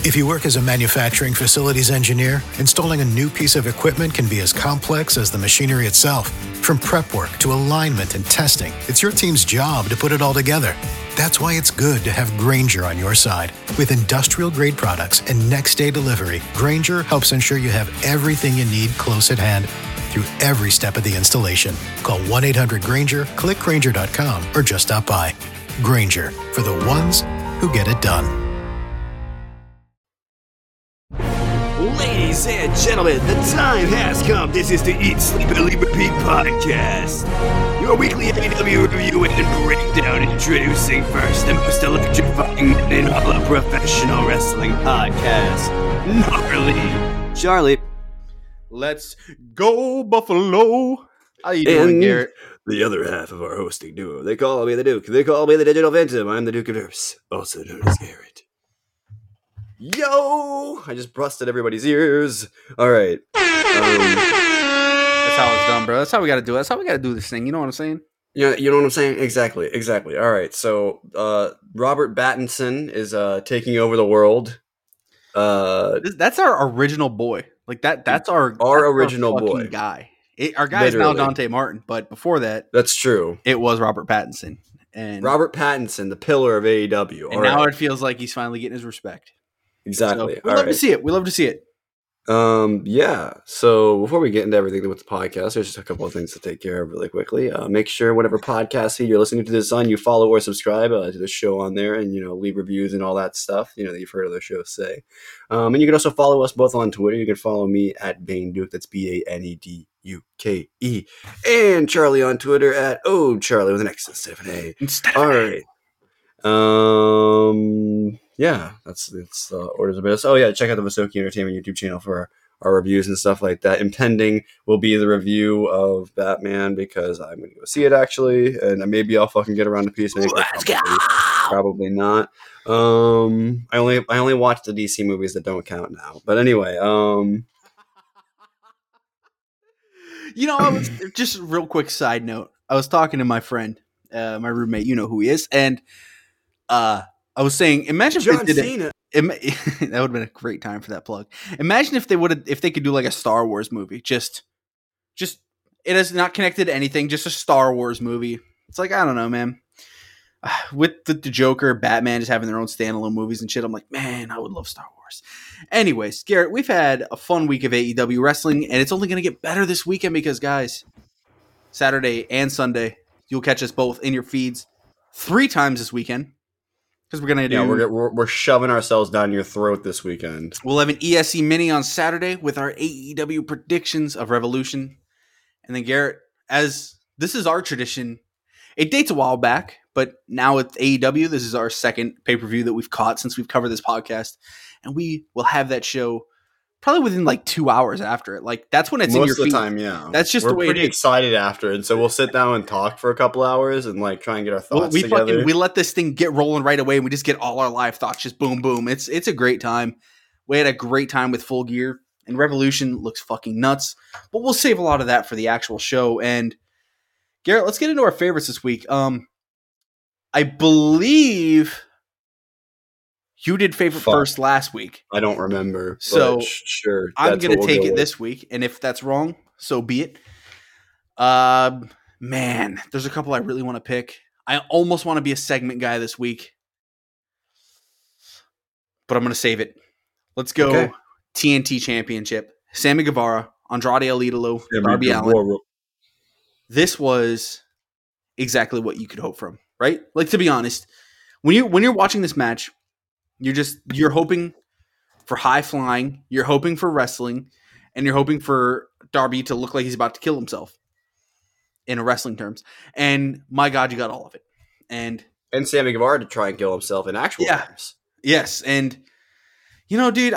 If you work as a manufacturing facilities engineer, installing a new piece of equipment can be as complex as the machinery itself. From prep work to alignment and testing, it's your team's job to put it all together. That's why it's good to have Grainger on your side. With industrial-grade products and next-day delivery, Grainger helps ensure you have everything you need close at hand through every step of the installation. Call 1-800-GRAINGER, click Grainger.com, or just stop by. Grainger, for the ones who get it done. Ladies and gentlemen, the time has come. This is the Eat, Sleep, and Repeat podcast. Your weekly AEW review and breakdown, introducing first the most electrifying in all of professional wrestling podcast, Gnarly Charlie. Let's go, Buffalo. How you doing, Garrett? The other half of our hosting duo. They call me the Duke. They call me the Digital Phantom. I'm the Duke of Nerves, also known as Garrett. Yo! I just busted everybody's ears. All right. That's how it's done, bro. That's how we got to do it. That's how we got to do this thing. You know what I'm saying? Yeah, you know what I'm saying? Exactly. All right. So, Robert Pattinson is taking over the world. That's our original boy. Like that's our original boy guy. Our guy is now Dante Martin, but before that, that's true. It was Robert Pattinson, and Robert Pattinson, the pillar of AEW. And now it feels like he's finally getting his respect. Exactly. So we love to see it. We love to see it. Yeah. So before we get into everything with the podcast, there's just a couple of things to take care of really quickly. Make sure whatever podcast feed you're listening to this on, you follow or subscribe to the show on there, and leave reviews and all that stuff. That you've heard other shows say. And you can also follow us both on Twitter. You can follow me at BaneDuke. That's BaneDuke. And Charlie on Twitter at Charlie with an X instead of an A. All right. Yeah, that's orders of business. Oh yeah, check out the Vasoki Entertainment YouTube channel for our reviews and stuff like that. Impending will be the review of Batman because I'm going to go see it actually, and maybe I'll fucking get around to Peacemaker. Probably not. I only watch the DC movies that don't count now. But anyway, I was just a real quick side note. I was talking to my friend, my roommate. You know who he is, and I was saying, imagine John if they did Cena. That would have been a great time for that plug. Imagine if they could do like a Star Wars movie. Just it is not connected to anything. Just a Star Wars movie. It's like, I don't know, man. With the Joker, Batman just having their own standalone movies and shit. I'm like, man, I would love Star Wars. Anyways, Garrett, we've had a fun week of AEW wrestling, and it's only going to get better this weekend because, guys, Saturday and Sunday, you'll catch us both in your feeds 3 times this weekend. Because we're gonna do, we're shoving ourselves down your throat this weekend. We'll have an ESE mini on Saturday with our AEW predictions of Revolution, and then Garrett, as this is our tradition, it dates a while back, but now with AEW, this is our second pay-per-view that we've caught since we've covered this podcast, and we will have that show probably within like 2 hours after it. Like that's when it's most in your of the feed. time. Yeah, that's just we're the way. We're pretty excited after, and so we'll sit down and talk for a couple hours and like try and get our thoughts together. We let this thing get rolling right away, and we just get all our live thoughts, just boom, boom. It's a great time. We had a great time with Full Gear, and Revolution looks fucking nuts. But we'll save a lot of that for the actual show. And Garrett, let's get into our favorites this week. I believe you did favorite first last week. I don't remember. So sure, I'm going to take it this week. And if that's wrong, so be it. Man, there's a couple I really want to pick. I almost want to be a segment guy this week. But I'm going to save it. Let's go TNT Championship. Sammy Guevara, Andrade El Idolo, Darby Allin. This was exactly what you could hope from, right? Like, to be honest, when you're watching this match, you're hoping for high flying, you're hoping for wrestling, and you're hoping for Darby to look like he's about to kill himself in wrestling terms. And my God, you got all of it. And Sammy Guevara to try and kill himself in actual terms. Yes. And dude,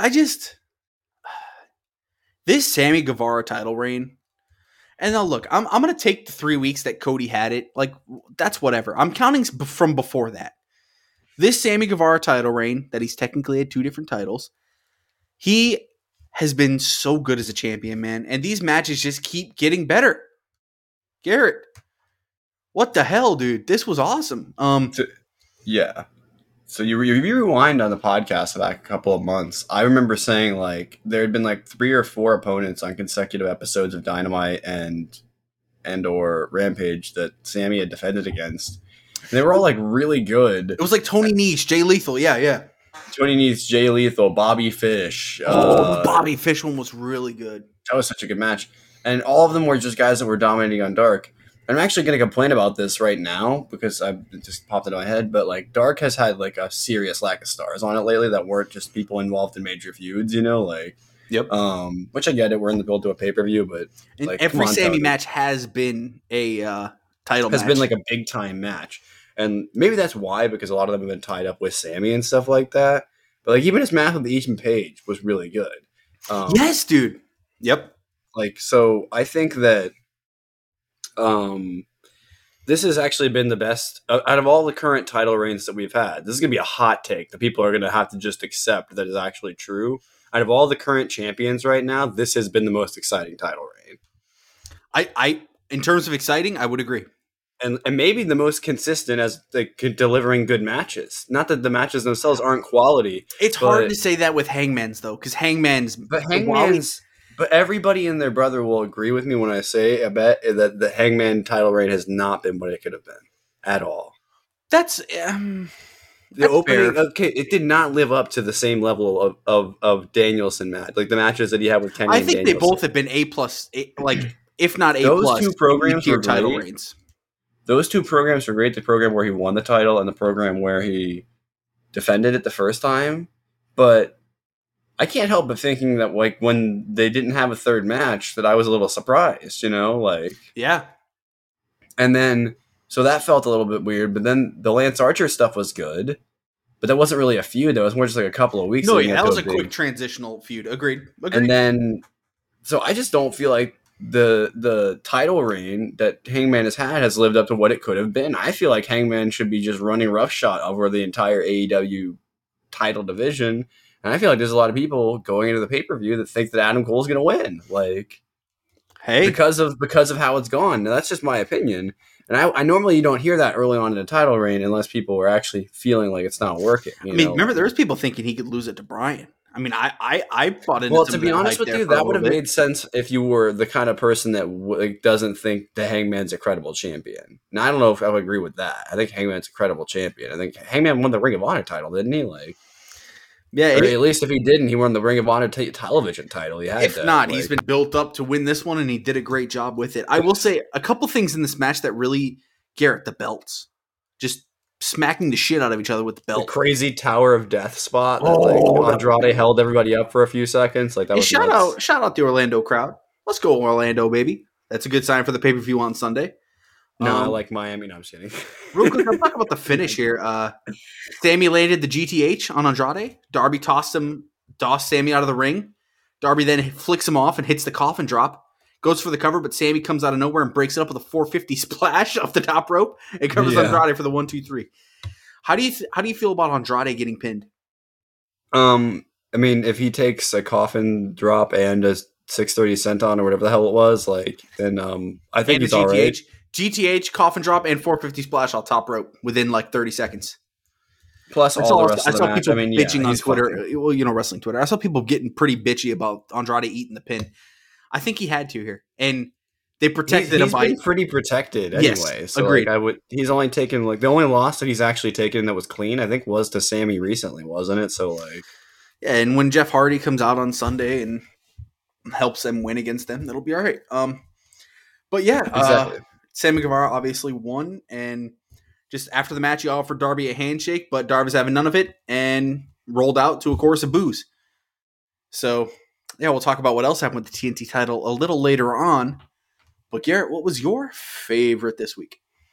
this Sammy Guevara title reign. And now look, I'm going to take the 3 weeks that Cody had it. Like, that's whatever. I'm counting from before that. This Sammy Guevara title reign, that he's technically had 2 different titles, he has been so good as a champion, man. And these matches just keep getting better. Garrett, what the hell, dude? This was awesome. Yeah. So you rewind on the podcast back a couple of months. I remember saying like there had been like 3 or 4 opponents on consecutive episodes of Dynamite and or Rampage that Sammy had defended against. And they were all like really good. It was like Tony Nese, Jay Lethal. Yeah. Tony Nese, Jay Lethal, Bobby Fish. The Bobby Fish one was really good. That was such a good match. And all of them were just guys that were dominating on Dark. And I'm actually going to complain about this right now because it just popped into my head. But like Dark has had like a serious lack of stars on it lately that weren't just people involved in major feuds, you know, like. Yep. Which I get it. We're in the build to a pay-per-view, but like every Sammy match has been a title match. Has been like a big time match. And maybe that's why, because a lot of them have been tied up with Sammy and stuff like that. But like even his match with Ethan Page was really good. Yes, dude. Yep. Like, so I think that this has actually been the best out of all the current title reigns that we've had. This is going to be a hot take that people are going to have to just accept that is actually true. Out of all the current champions right now, this has been the most exciting title reign. I in terms of exciting, I would agree. And maybe the most consistent as delivering good matches. Not that the matches themselves aren't quality. It's hard to say that with Hangman's though, because Hangman's but everybody and their brother will agree with me when I say I bet that the Hangman title reign has not been what it could have been at all. That's the opening. Fair. Okay, it did not live up to the same level of Danielson match, like the matches that he had with Kenny. I think and they both have been A+, like if not A+. Those 2 programs were title reigns. Those 2 programs were great. The program where he won the title and the program where he defended it the first time. But I can't help but thinking that like when they didn't have a third match, that I was a little surprised. You know, like yeah. And then. So that felt a little bit weird, but then the Lance Archer stuff was good, but that wasn't really a feud. That was more just like a couple of weeks. No, yeah, that was a quick transitional feud. Agreed. And then, so I just don't feel like the title reign that Hangman has lived up to what it could have been. I feel like Hangman should be just running roughshod over the entire AEW title division, and I feel like there's a lot of people going into the pay-per-view that think that Adam Cole's going to win, like, hey, because of how it's gone. Now, that's just my opinion. And I normally you don't hear that early on in a title reign unless people are actually feeling like it's not working. Remember there was people thinking he could lose it to Bryan. I mean, I bought into. Well, to be honest with you, that would have made sense if you were the kind of person that doesn't think the Hangman's a credible champion. Now, I don't know if I would agree with that. I think Hangman's a credible champion. I think Hangman won the Ring of Honor title, didn't he? Like, yeah, or at least if he didn't, he won the Ring of Honor television title. If not, he's been built up to win this one, and he did a great job with it. I will say a couple things in this match that really, Garrett, the belts, just smacking the shit out of each other with the belt. The crazy Tower of Death spot that Andrade held everybody up for a few seconds. Like that was shout out the Orlando crowd. Let's go Orlando, baby. That's a good sign for the pay-per-view on Sunday. No, I like Miami. No, I'm just kidding. Real quick, I'll talk about the finish here. Sammy landed the GTH on Andrade. Darby tossed Sammy out of the ring. Darby then flicks him off and hits the coffin drop. Goes for the cover, but Sammy comes out of nowhere and breaks it up with a 450 splash off the top rope and covers Andrade for the 1-2-3. How do you feel about Andrade getting pinned? I mean, if he takes a coffin drop and a 630 senton or whatever the hell it was, like, then I think he's all right. GTH, coffin drop, and 450 splash on top rope within like 30 seconds. Plus all the rest of the match. I saw people bitching on Twitter. Fine. Well, wrestling Twitter. I saw people getting pretty bitchy about Andrade eating the pin. I think he had to here, and they protected him. He's been pretty protected anyway. Yes, so agreed. He's only taken the only loss that he's actually taken that was clean, I think, was to Sammy recently, wasn't it? So yeah. And when Jeff Hardy comes out on Sunday and helps them win against them, that'll be all right. But yeah, exactly. Sammy Guevara obviously won, and just after the match, he offered Darby a handshake, but Darby's having none of it and rolled out to a chorus of boos. So. Yeah, we'll talk about what else happened with the TNT title a little later on. But Garrett, what was your favorite this week?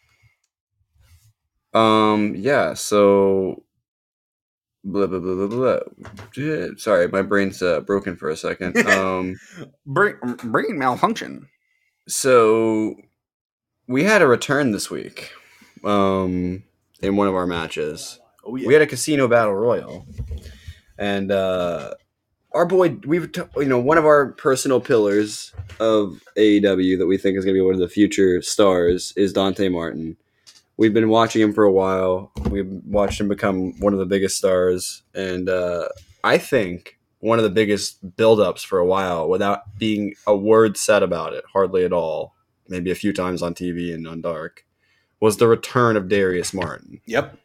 Yeah, so blah blah blah blah blah. Sorry, my brain's broken for a second. Brain malfunction. So we had a return this week. In one of our matches. Oh, yeah. We had a casino battle royal. And our boy, one of our personal pillars of AEW that we think is going to be one of the future stars is Dante Martin. we've been watching him for a while. We've watched him become one of the biggest stars, and I think one of the biggest build-ups for a while without being a word said about it, hardly at all, maybe a few times on TV and on Dark, was the return of Darius Martin. Yep.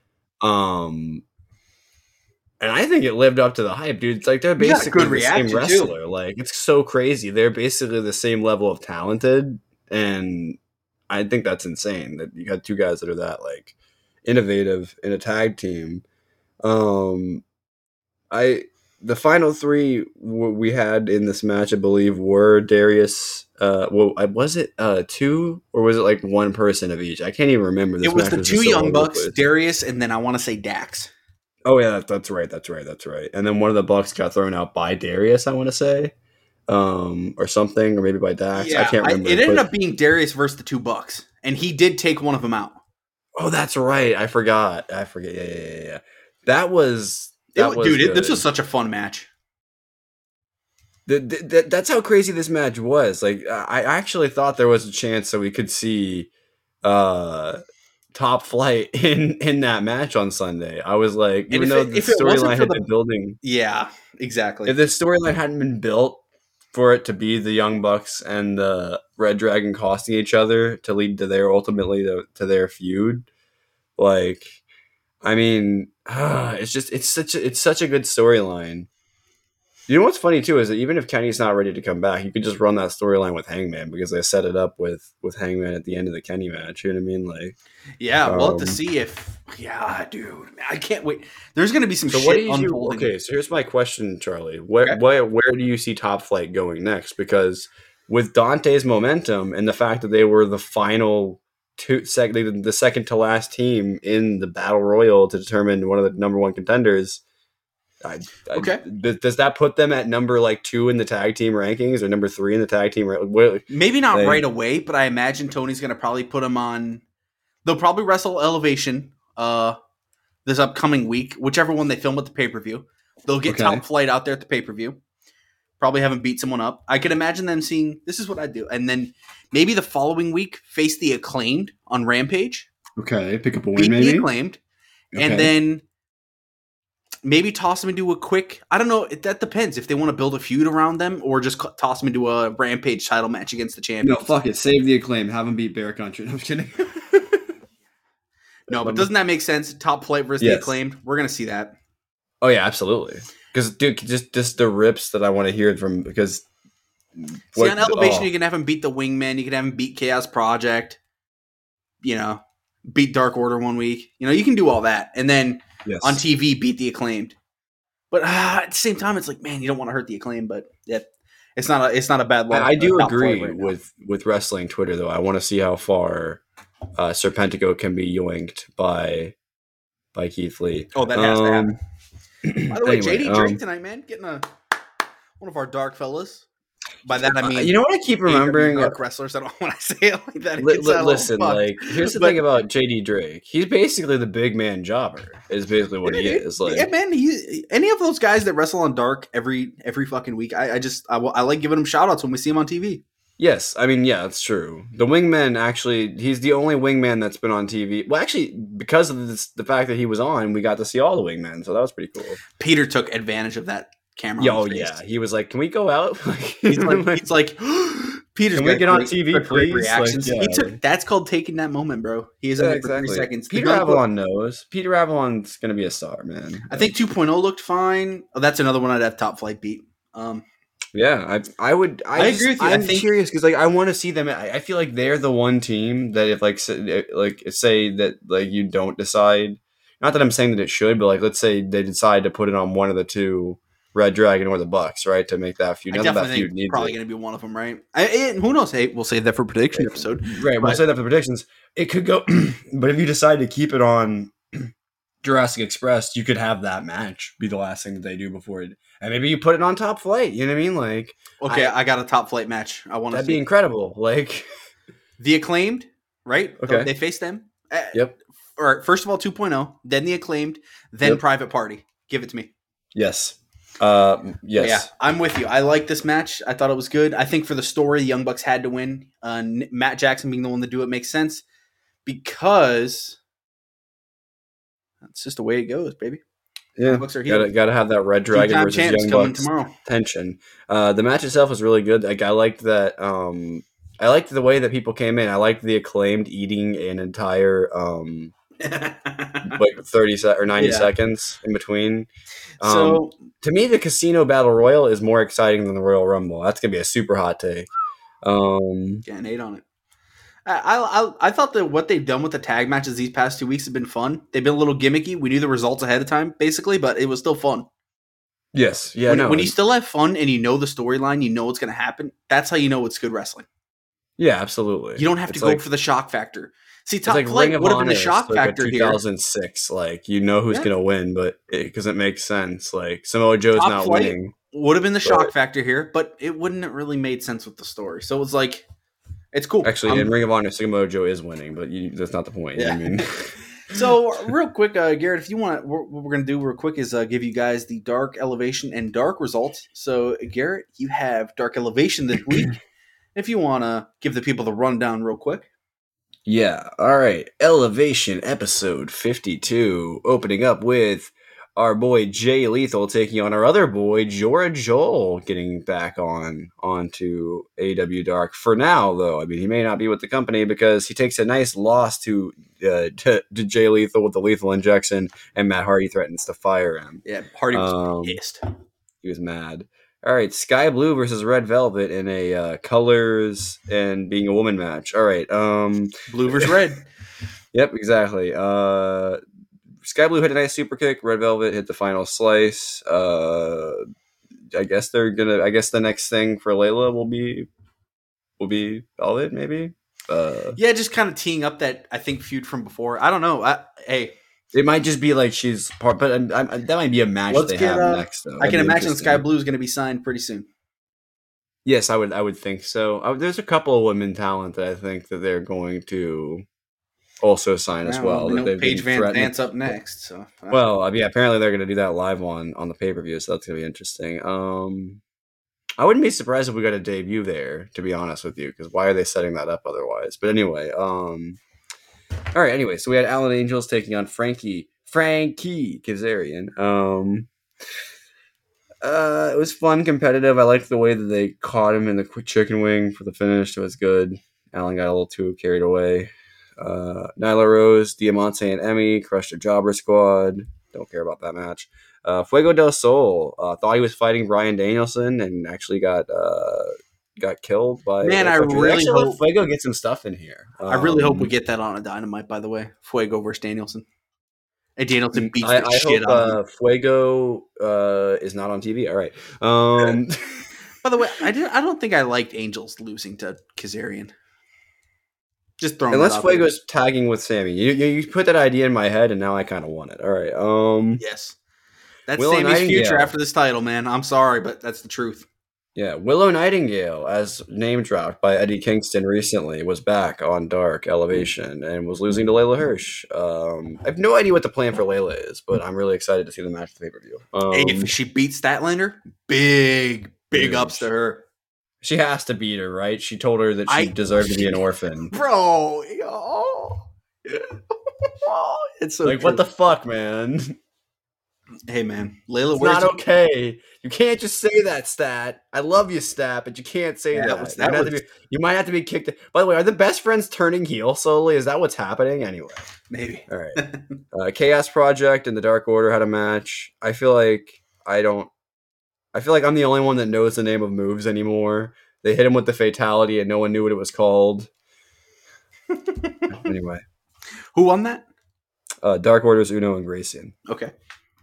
And I think it lived up to the hype, dude. It's like they're basically the same wrestler. Like, it's so crazy. They're basically the same level of talented, and I think that's insane that you got two guys that are that like innovative in a tag team. The final three we had in this match, I believe, were Darius. Was it two or was it like one person of each? I can't even remember. It was the two Young Bucks, Darius, and then I want to say Dax. Oh yeah, that's right. And then one of the Bucks got thrown out by Darius, I want to say, or something, or maybe by Dax. Yeah, I can't remember. It ended up being Darius versus the two Bucks, and he did take one of them out. Oh, that's right. I forget. Yeah. That was dude. This was such a fun match. That's how crazy this match was. Like, I actually thought there was a chance that we could see Top Flight in that match on Sunday. I was like, even though the storyline had been building. Yeah, exactly. If the storyline hadn't been built for it to be the Young Bucks and the Red Dragon costing each other to lead to their ultimately to their feud, like, I mean, it's such a good storyline. You know what's funny too is that even if Kenny's not ready to come back, you could just run that storyline with Hangman because they set it up with Hangman at the end of the Kenny match. You know what I mean? Like, yeah, we'll have to see if. Yeah, dude, I can't wait. There's going to be some shit unfolding. Okay, so here's my question, Charlie. Where do you see Top Flight going next? Because with Dante's momentum and the fact that they were the final the second to last team in the Battle Royal to determine one of the number one contenders. Does that put them at number like 2 in the tag team rankings or number 3 in the tag team? Maybe not right away, but I imagine Tony's going to probably put them on. They'll probably wrestle Elevation this upcoming week, whichever one they film at the pay-per-view. They'll get Top Flight out there at the pay-per-view. Probably haven't beat someone up. I could imagine them seeing, this is what I do. And then maybe the following week, face the Acclaimed on Rampage. Okay, pick up a win maybe. The Acclaimed. Okay. And then maybe toss them into a quick, I don't know, that depends if they want to build a feud around them or just toss them into a Rampage title match against the champion. No, fuck it. Save the Acclaimed. Have them beat Bear Country. No, I'm kidding. No, but doesn't that make sense? Top Flight versus the Acclaimed. We're going to see that. Oh, yeah, absolutely. Because, dude, just the rips that I want to hear from, because... See, on Elevation, you can have him beat the Wingmen. You can have him beat Chaos Project. You know, beat Dark Order one week. You know, you can do all that. And then on TV, beat the Acclaimed. But at the same time, it's like, man, you don't want to hurt the Acclaimed, but yeah, it's not a bad look. I do agree with wrestling Twitter, though. I want to see how far Serpentico can be yoinked by Keith Lee. Oh, that has to happen. By the way, JD Drake tonight, man, getting one of our dark fellas. By that I mean, you know what I keep remembering? Dark wrestlers. I don't want to say it like that. Listen, like, here's the thing about JD Drake. He's basically the big man jobber. Is basically what he is. Like, yeah, man. Any of those guys that wrestle on Dark every fucking week. I like giving them shout outs when we see them on TV. Yes, I mean, yeah, it's true. The Wingman, actually, he's the only Wingman that's been on TV. Well, actually, because of the fact that he was on, we got to see all the Wingmen, so that was pretty cool. Peter took advantage of that camera. Yeah, he was like, "Can we go out?" he's like, "Peter's can we get on TV, please?" Reactions. Like, that's called taking that moment, bro. He is in there for 3 seconds. Peter Avalon knows. Peter Avalon's gonna be a star, man. I think 2.0 looked fine. Oh, that's another one I'd have Top Flight beat. Yeah, I would. I agree with you. I'm curious because like I want to see them. I feel like they're the one team that if say that like you don't decide. Not that I'm saying that it should, but like let's say they decide to put it on one of the two, Red Dragon or the Bucks, right, to make that feud. I definitely think probably going to be one of them, right? Who knows? Hey, we'll save that for prediction episode. Right, we'll save that for predictions. It could go, but if you decide to keep it on Jurassic Express, you could have that match be the last thing that they do before it. And maybe you put it on Top Flight. You know what I mean? Like, okay, I got a Top Flight match. I want to. That'd be incredible. Like the Acclaimed, right? Okay, they face them. Yep. All right. First of all, 2.0, then the Acclaimed, then Private Party. Give it to me. Yes. Yes. Yeah, I'm with you. I like this match. I thought it was good. I think for the story, the Young Bucks had to win. Matt Jackson being the one to do it makes sense because That's just the way it goes, baby. Yeah, Bucks are healed. gotta have that Red Dragon Two-time versus champs Young coming Bucks tomorrow. tension. The match itself was really good. Like I liked that. I liked the way that people came in. I liked the Acclaimed eating an entire like 90 seconds in between. So to me, the Casino Battle Royal is more exciting than the Royal Rumble. That's gonna be a super hot take. Can't hate on it. I thought that what they've done with the tag matches these past 2 weeks have been fun. They've been a little gimmicky. We knew the results ahead of time, basically, but it was still fun. Yes, yeah. When you still have fun and you know the storyline, you know what's going to happen. That's how you know it's good wrestling. Yeah, absolutely. You don't have to go for the shock factor. See, Top like Flight would have been the Honor, shock factor like here. 2006, like you know who's gonna win, but because it makes sense. Like Samoa Joe's Top not Flight winning. Would have been the shock factor here, but it wouldn't have really made sense with the story. So it was like, it's cool. Actually, in Ring of Honor, Samoa Joe is winning, but that's not the point. Yeah. I mean. So real quick, Garrett, if you want, what we're gonna do real quick is give you guys the Dark Elevation and Dark results. So Garrett, you have Dark Elevation this week. If you want to give the people the rundown real quick. Yeah, all right. Elevation episode 52, opening up with our boy Jay Lethal taking on our other boy Jorah Joel, getting back onto AEW Dark for now. Though I mean, he may not be with the company because he takes a nice loss to Jay Lethal with the lethal injection, and Matt Hardy threatens to fire him. Yeah, Hardy was pissed. He was mad. All right, Sky Blue versus Red Velvet in a colors and being a woman match. All right, blue versus red. Yep, exactly. Sky Blue hit a nice super kick. Red Velvet hit the final slice. I guess the next thing for Layla will be Velvet, maybe. Yeah, just kind of teeing up that I think feud from before. I don't know. It might just be like she's part, but that might be a match they have next. Though. I can imagine Sky Blue is going to be signed pretty soon. Yes, I would think so. There's a couple of women talent that I think that they're going to also sign as well. Paige Van Dance up next. So apparently they're going to do that live on the pay-per-view, so that's going to be interesting. I wouldn't be surprised if we got a debut there, to be honest with you, because why are they setting that up otherwise? But anyway, all right, anyway, so we had Alan Angels taking on Frankie Kazarian. It was fun, competitive. I liked the way that they caught him in the quick chicken wing for the finish. It was good. Alan got a little too carried away. Nyla Rose, Diamante, and Emmy crushed a Jobber Squad. Don't care about that match. Fuego del Sol thought he was fighting Bryan Danielson and actually got killed by. Man, I really hope Fuego gets some stuff in here. I really hope we get that on a Dynamite. By the way, Fuego versus Danielson. And Danielson beats the shit out of him. Fuego is not on TV. All right. By the way, I don't think I liked Angels losing to Kazarian. Just throwing unless Fuego's tagging with Sammy. You put that idea in my head, and now I kind of want it. All right. Yes. That's Sammy's future after this title, man. I'm sorry, but that's the truth. Yeah, Willow Nightingale, as name dropped by Eddie Kingston recently, was back on Dark Elevation and was losing to Layla Hirsch. I have no idea what the plan for Layla is, but I'm really excited to see the match at the pay-per-view. If she beats Statlander, big ups to her. She has to beat her, right? She told her that she deserved to be an orphan. Bro, it's so like, true. What the fuck, man? Hey, man. Layla, it's not okay. You can't just say that, Stat. I love you, Stat, but you can't say that. You might have to be kicked. By the way, are the best friends turning heel slowly? Is that what's happening? Anyway. Maybe. All right. Chaos Project and the Dark Order had a match. I feel like I'm the only one that knows the name of moves anymore. They hit him with the fatality and no one knew what it was called. Anyway. Who won that? Dark Order's Uno and Gracian. Okay.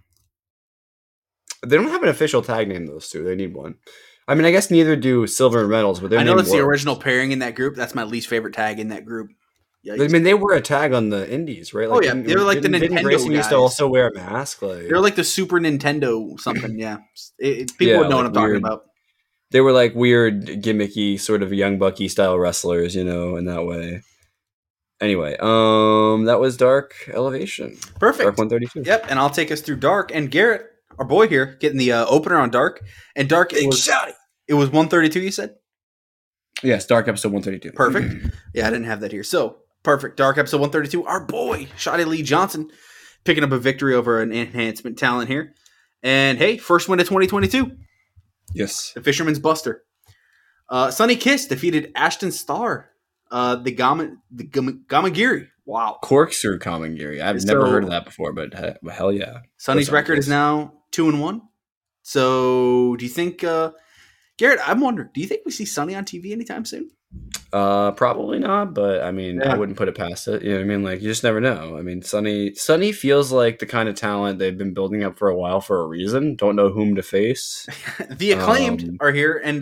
They don't have an official tag name, those two. They need one. I mean, I guess neither do Silver and Reynolds, but I know that's the original pairing in that group. That's my least favorite tag in that group. Yikes. I mean, they were a tag on the Indies, right? Like, they were like the Nintendo Grayson guys. Used to also wear a mask. They're like the Super Nintendo something, yeah. People would know what I'm talking about. They were like weird, gimmicky, sort of Young Bucky style wrestlers, in that way. Anyway, that was Dark Elevation. Perfect. Dark 132. Yep, and I'll take us through Dark. And Garrett, our boy here, getting the opener on Dark. And Dark, it was 132, you said? Yes, Dark episode 132. Perfect. Yeah, I didn't have that here. So, perfect. Dark episode 132. Our boy, Shotty Lee Johnson, picking up a victory over an enhancement talent here. And hey, first win of 2022. Yes. The Fisherman's Buster. Sonny Kiss defeated Ashton Starr. The Gamagiri. Wow. Corkscrew Kamagiri. I've never heard of that before, but hell yeah. Sonny's record is now 2-1. So do you think, Garrett, I'm wondering, do you think we see Sonny on TV anytime soon? Probably not, but I mean, I wouldn't put it past it. You know what I mean? Like, you just never know. I mean, Sonny feels like the kind of talent they've been building up for a while for a reason. Don't know whom to face. The Acclaimed are here, and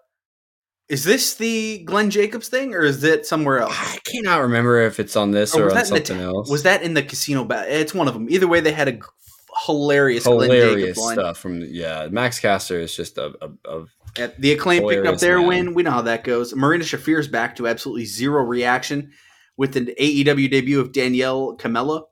is this the Glenn Jacobs thing, or is it somewhere else? I cannot remember if it's on this or on something else. Was that in the casino battle? It's one of them. Either way, they had a hilarious Glenn Jacobs line. Stuff from Max Caster is just a the Acclaim picked up their win. We know how that goes. Marina Shafir's back to absolutely zero reaction with an AEW debut of Danielle Camella.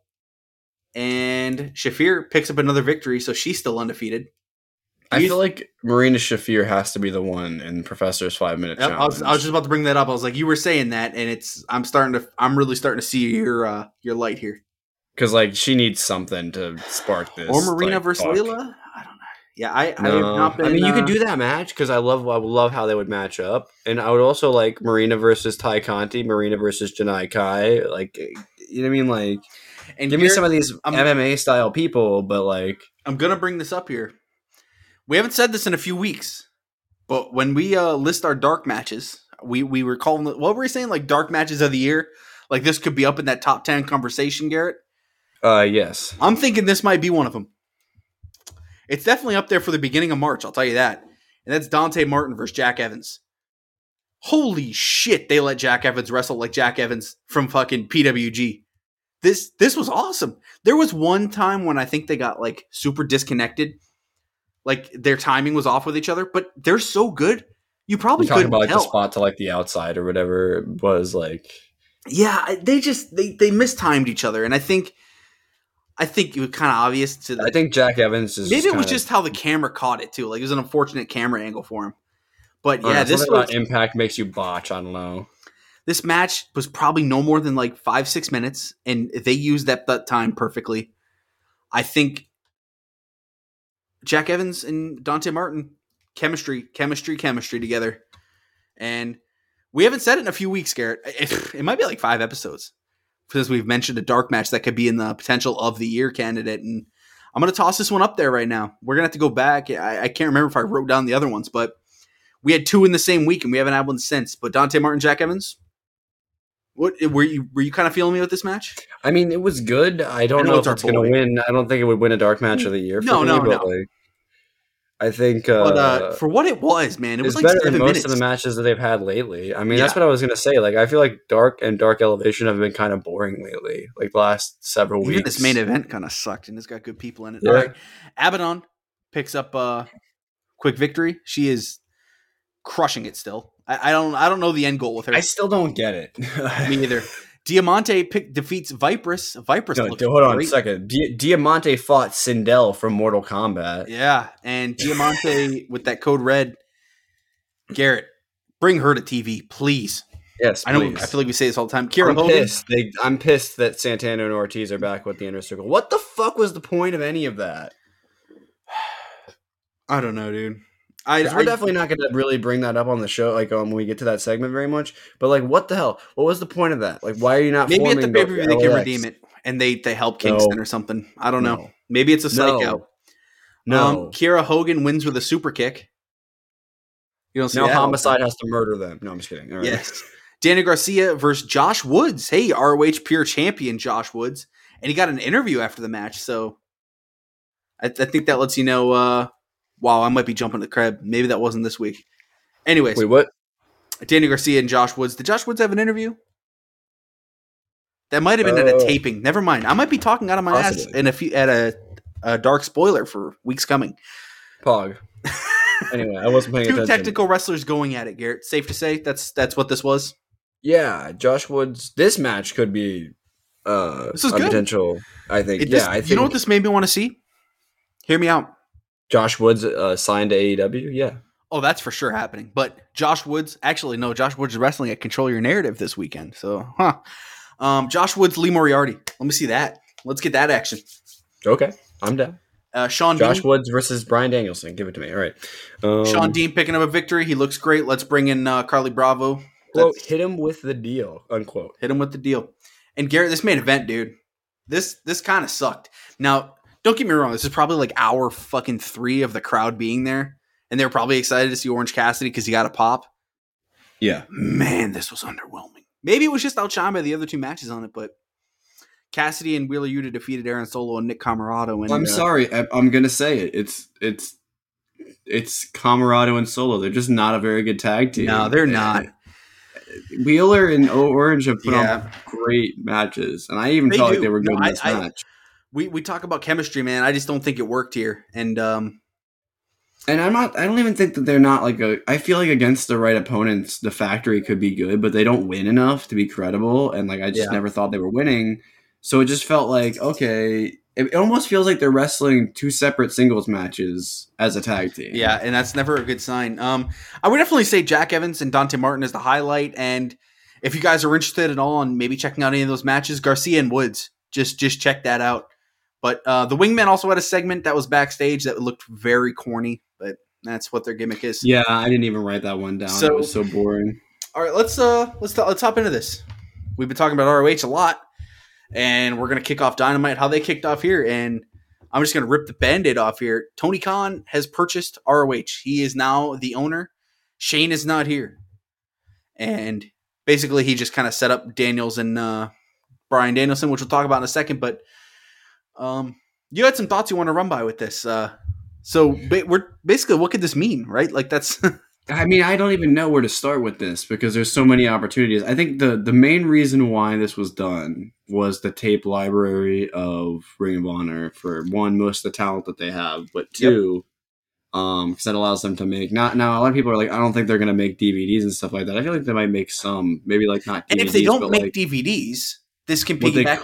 And Shafir picks up another victory, so she's still undefeated. I feel like Marina Shafir has to be the one in Professor's 5-minute challenge. I was just about to bring that up. I was like, you were saying that, and I'm really starting to see your light here. Because like she needs something to spark this. Or Marina versus Layla? I don't know. Yeah, I have not been. I mean, you could do that match because I would love how they would match up, and I would also like Marina versus Ty Conti, Marina versus Janai Kai, like you know what I mean, like, and give me some of these MMA style people, but like I'm gonna bring this up here. We haven't said this in a few weeks, but when we list our dark matches, we were calling it, what were we saying, like dark matches of the year? Like this could be up in that top 10 conversation, Garrett. Yes. I'm thinking this might be one of them. It's definitely up there for the beginning of March, I'll tell you that. And that's Dante Martin versus Jack Evans. Holy shit, they let Jack Evans wrestle like Jack Evans from fucking PWG. This was awesome. There was one time when I think they got like super disconnected. Like their timing was off with each other, but they're so good. You probably couldn't about like tell. The spot to like the outside or whatever it was like. Yeah, they mistimed each other, and I think it was kind of obvious to. I think Jack Evans is. Maybe it was just how the camera caught it too. Like it was an unfortunate camera angle for him. But yeah, this about impact makes you botch. I don't know. This match was probably no more than like 5-6 minutes, and they used that time perfectly. I think Jack Evans and Dante Martin chemistry together, and we haven't said it in a few weeks, Garrett. It might be like 5 episodes since we've mentioned a dark match that could be in the potential of the year candidate. And I'm going to toss this one up there right now. We're going to have to go back. I can't remember if I wrote down the other ones, but we had 2 in the same week and we haven't had one since. But Dante Martin, Jack Evans, what were you kind of feeling me with this match? I mean, it was good. I don't know if it's going to win. I don't think it would win a dark match of the year. No. Like, I think for what it was, man, it was like better 7 than minutes. most of the matches that they've had lately. I mean, that's what I was gonna say. Like, I feel like Dark and Dark Elevation have been kind of boring lately. Like the last several weeks. This main event kind of sucked, and it's got good people in it. Yeah. All right, Abaddon picks up quick victory. She is crushing it still. I don't know the end goal with her. I still don't get it. Me either. Diamante defeats Vipress. Hold on a second. Diamante fought Sindel from Mortal Kombat. Yeah, and Diamante with that code red. Garrett, bring her to TV, please. Yes, please. I feel like we say this all the time. Kiera Hogan. I'm pissed that Santana and Ortiz are back with the Inner Circle. What the fuck was the point of any of that? I don't know, dude. We're definitely not going to really bring that up on the show, like when we get to that segment very much. But like, what the hell? What was the point of that? Like, why are you not? Maybe at the pay-per-view they can redeem it, and they help Kingston or something. I don't know. Maybe it's a psych out. No, Kiera Hogan wins with a super kick. You don't see that. Homicide has to murder them. No, I'm just kidding. All right. Yes, Danny Garcia versus Josh Woods. Hey, ROH Pure Champion Josh Woods, and he got an interview after the match. So I think that lets you know. Wow, I might be jumping the crib. Maybe that wasn't this week. Anyways. Wait, what? Danny Garcia and Josh Woods. Did Josh Woods have an interview? That might have been at a taping. Never mind. I might be talking out of my ass at a dark spoiler for weeks coming. Pog. Anyway, I wasn't paying attention. 2 technical wrestlers going at it, Garrett. Safe to say that's what this was? Yeah, Josh Woods. This match could be this is good. Potential, I think. I think. You know what this made me want to see? Hear me out. Josh Woods signed to AEW? Yeah. Oh, that's for sure happening. But Josh Woods, actually, no, Josh Woods is wrestling at Control Your Narrative this weekend. So, Josh Woods, Lee Moriarty. Let me see that. Let's get that action. Okay, I'm down. Sean Josh Dean. Woods versus Bryan Danielson. Give it to me. All right. Sean Dean picking up a victory. He looks great. Let's bring in Carly Bravo. Quote, hit him with the deal, unquote. Hit him with the deal. And Garrett, this main event, dude, this kind of sucked. Now, don't get me wrong. This is probably like hour fucking 3 of the crowd being there. And they were probably excited to see Orange Cassidy because he got a pop. Yeah. Man, this was underwhelming. Maybe it was just outshined by the other 2 matches on it, but Cassidy and Wheeler Yuta defeated Aaron Solo and Nick Comoroto. And, I'm sorry. I'm going to say it. It's Comoroto and Solo. They're just not a very good tag team. No, they're not. Wheeler and Orange have put on great matches. And I even felt like they were good in this match. We talk about chemistry, man. I just don't think it worked here. And I don't even think that they're not I feel like against the right opponents, the Factory could be good, but they don't win enough to be credible. And I just never thought they were winning. So it just felt like, okay, it almost feels like they're wrestling 2 separate singles matches as a tag team. Yeah, and that's never a good sign. I would definitely say Jack Evans and Dante Martin is the highlight. And if you guys are interested at all in maybe checking out any of those matches, Garcia and Woods, just check that out. But the Wingmen also had a segment that was backstage that looked very corny, but that's what their gimmick is. Yeah, I didn't even write that one down. It was so boring. All right, let's hop into this. We've been talking about ROH a lot. And we're going to kick off Dynamite, how they kicked off here. And I'm just going to rip the Band-Aid off here. Tony Khan has purchased ROH. He is now the owner. Shane is not here. And basically he just kind of set up Daniels and Bryan Danielson, which we'll talk about in a second. But you had some thoughts you want to run by with this. So we're basically, what could this mean, right? That's... I mean, I don't even know where to start with this because there's so many opportunities. I think the main reason why this was done was the tape library of Ring of Honor for one, most of the talent that they have, but 2, because that allows them to make now. A lot of people are like, I don't think they're going to make DVDs and stuff like that. I feel like they might make some, maybe not DVDs. And if they don't make DVDs, this can piggyback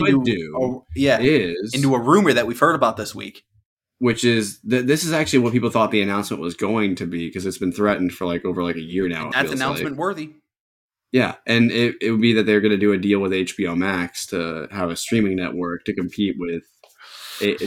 into a rumor that we've heard about this week. Which is this is actually what people thought the announcement was going to be because it's been threatened for over a year now. That's announcement worthy. Yeah, and it would be that they're going to do a deal with HBO Max to have a streaming network to compete with, the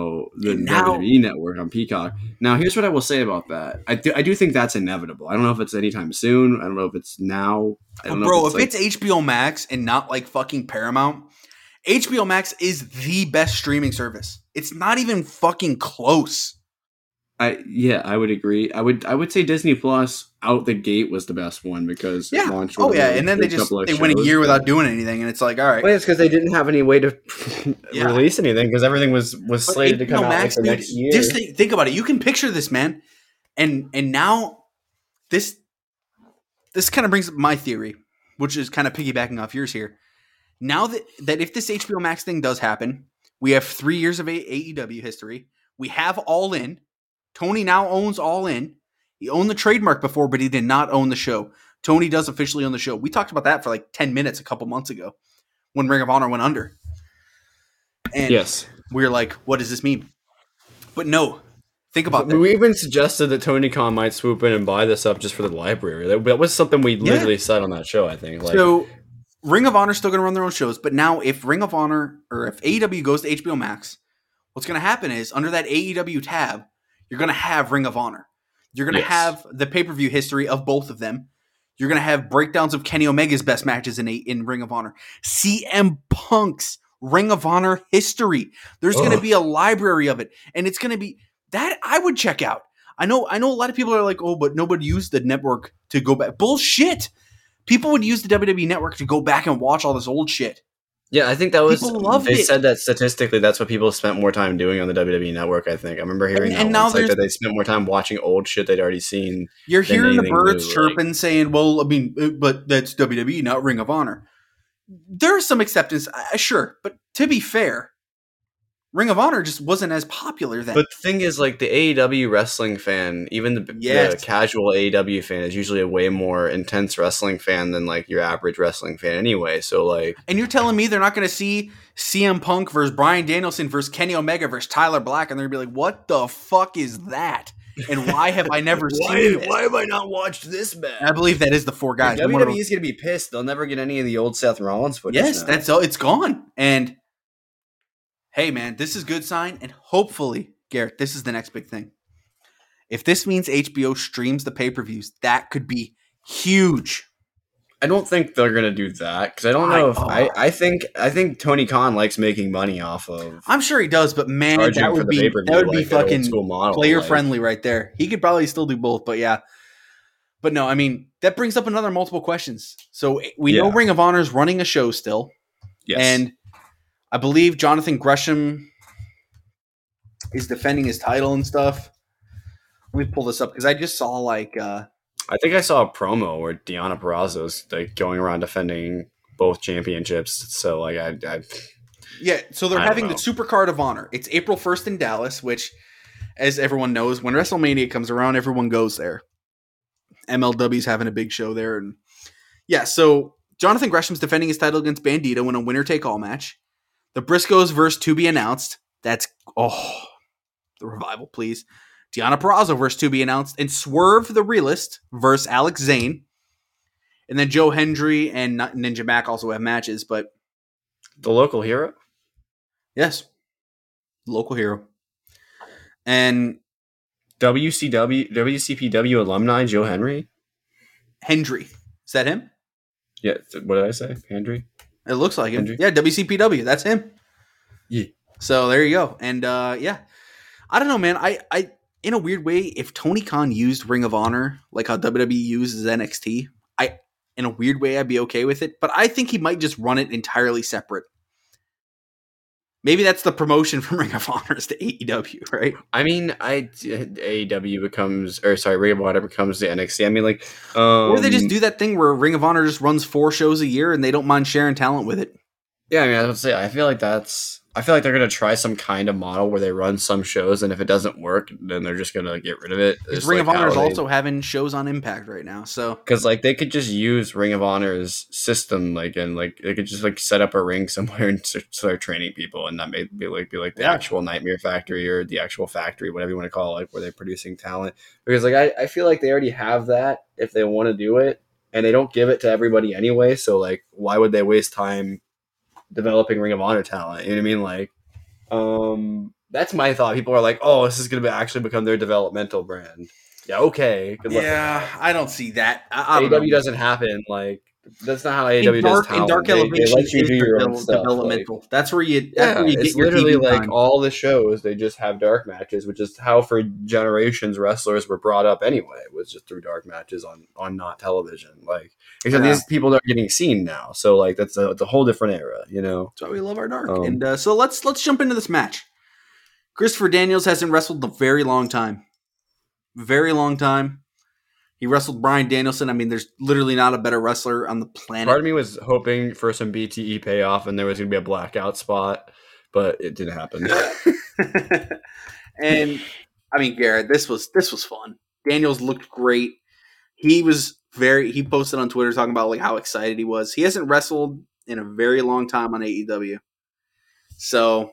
WWE network on Peacock. Now, here's what I will say about that. I do think that's inevitable. I don't know if it's anytime soon. I don't know if it's now. I don't know if it's HBO Max and not fucking Paramount, HBO Max is the best streaming service. It's not even fucking close. I would agree. I would say Disney Plus out the gate was the best one because it launched. And then they went a year without doing anything, and it's all right. Well, it's because they didn't have any way to release anything because everything was slated to come out the next year. Just think about it. You can picture this, man, and now this kind of brings up my theory, which is kind of piggybacking off yours here. Now that if this HBO Max thing does happen, we have 3 years of AEW history. We have All In. Tony now owns All In. He owned the trademark before, but he did not own the show. Tony does officially own the show. We talked about that for 10 minutes a couple months ago when Ring of Honor went under. And we were like, what does this mean? But no, think about that. We even suggested that Tony Khan might swoop in and buy this up just for the library. That was something we literally said on that show, I think. So Ring of Honor is still going to run their own shows, but now if Ring of Honor or if AEW goes to HBO Max, what's going to happen is under that AEW tab, you're going to have Ring of Honor. You're going to have the pay-per-view history of both of them. You're going to have breakdowns of Kenny Omega's best matches in Ring of Honor. CM Punk's Ring of Honor history. There's going to be a library of it, and it's going to be that I would check out. I know a lot of people are like, oh, but nobody used the network to go back. Bullshit. People would use the WWE network to go back and watch all this old shit. Yeah, I think that was. They it. said that statistically, that's what people spent more time doing on the WWE network. I think I remember hearing that they spent more time watching old shit they'd already seen. You're hearing the birds chirping, saying, "Well, I mean, but that's WWE, not Ring of Honor." There's some acceptance, sure, but to be fair, Ring of Honor just wasn't as popular then. But the thing is, the AEW wrestling fan, even the casual AEW fan, is usually a way more intense wrestling fan than your average wrestling fan anyway. So and you're telling me they're not going to see CM Punk versus Bryan Danielson versus Kenny Omega versus Tyler Black, and they're going to be like, "What the fuck is that? And why have I never seen it? Why have I not watched this match?" I believe that is the 4 guys. WWE is going to be pissed. They'll never get any of the old Seth Rollins footage. Yes, that's all. It's gone, and hey, man, this is good sign. And hopefully, Garrett, this is the next big thing. If this means HBO streams the pay-per-views, that could be huge. I don't think they're gonna do that because I don't know if I think Tony Khan likes making money off of. I'm sure he does, but man, that would be like fucking model, player friendly right there. He could probably still do both, but yeah. But no, I mean that brings up another multiple questions. So we know Ring of Honor is running a show still, yes, and I believe Jonathan Gresham is defending his title and stuff. Let me pull this up because I just saw I think I saw a promo where Deonna Purrazzo is like going around defending both championships. So like so they're having the Super Card of Honor. It's April 1st in Dallas, which, as everyone knows, when WrestleMania comes around, everyone goes there. MLW's having a big show there, and so Jonathan Gresham's defending his title against Bandito in a winner-take-all match. The Briscoes versus to be announced. That's the revival, please. Deonna Purrazzo versus to be announced, and Swerve the Realist versus Alex Zane. And then Joe Hendry and Ninja Mac also have matches, but the local hero? Yes. Local hero. And WCPW alumni Joe Hendry? Hendry. Is that him? Yeah, what did I say? Hendry? It looks like him. Yeah, WCPW. That's him. Yeah. So there you go. And I don't know, man. I in a weird way, if Tony Khan used Ring of Honor like how WWE uses NXT, in a weird way I'd be okay with it. But I think he might just run it entirely separate. Maybe that's the promotion from Ring of Honor is to AEW, right? I mean, AEW Ring of Honor becomes the NXT. I mean, like, or they just do that thing where Ring of Honor just runs 4 shows a year and they don't mind sharing talent with it. Yeah, I mean, I would say I feel like they're gonna try some kind of model where they run some shows, and if it doesn't work, then they're just gonna get rid of it. Ring of Honor is also having shows on Impact right now, so because like they could just use Ring of Honor's system, and they could just set up a ring somewhere and start training people, and not be like the actual Nightmare Factory or the actual factory, whatever you want to call it, where they're producing talent. Because I feel like they already have that if they want to do it, and they don't give it to everybody anyway. So why would they waste time developing Ring of Honor talent? You know what I mean? That's my thought. People are like, "Oh, this is going to actually become their developmental brand." Yeah, okay. Good luck. Yeah, I don't see that. AEW doesn't happen. That's not how AEW does talent. In Dark Elevation, let you do your own stuff. Developmental. That's where you get literally your TV all the shows. They just have dark matches, which is how for generations wrestlers were brought up anyway. Was just through dark matches on not television. Except these people are getting seen now, so that's a whole different era. You know, that's why we love our dark. And so let's jump into this match. Christopher Daniels hasn't wrestled in a very long time. Very long time. He wrestled Bryan Danielson. I mean, there's literally not a better wrestler on the planet. Part of me was hoping for some BTE payoff and there was going to be a blackout spot, but it didn't happen. And I mean, Garrett, this was fun. Daniels looked great. He posted on Twitter talking about how excited he was. He hasn't wrestled in a very long time on AEW. So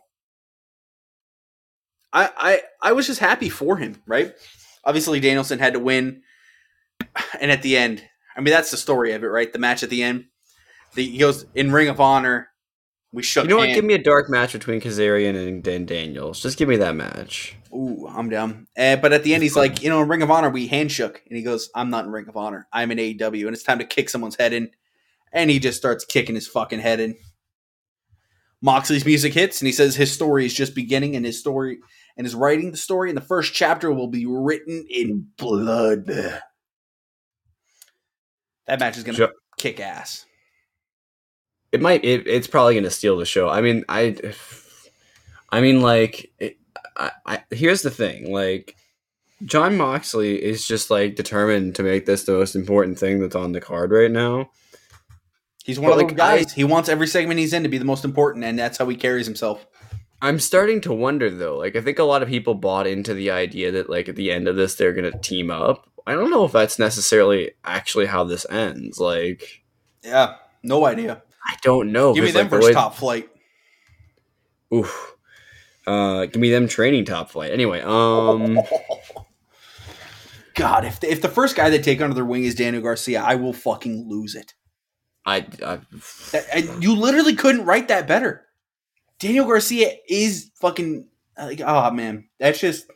I was just happy for him, right? Obviously, Danielson had to win. And at the end, I mean, that's the story of it, right? The match at the end. He goes, in Ring of Honor, we shook hands. You know what? Give me a dark match between Kazarian and Daniels. Just give me that match. Ooh, I'm down. But at the end, he's like, in Ring of Honor, we handshook. And he goes, I'm not in Ring of Honor. I'm in AEW. And it's time to kick someone's head in. And he just starts kicking his fucking head in. Moxley's music hits, and he says his story is just beginning, and his writing the story in the first chapter will be written in blood. That match is going to kick ass. It might. It's probably going to steal the show. I mean, here's the thing. Jon Moxley is just determined to make this the most important thing that's on the card right now. He's one of those guys. He wants every segment he's in to be the most important, and that's how he carries himself. I'm starting to wonder, though. I think a lot of people bought into the idea that, at the end of this, they're going to team up. I don't know if that's necessarily actually how this ends. Yeah, no idea. I don't know. Give me them versus Top Flight. Oof. Give me them training Top Flight. Anyway, God, if the first guy they take under their wing is Daniel Garcia, I will fucking lose it. I you literally couldn't write that better. Daniel Garcia is fucking like, oh man, that's just.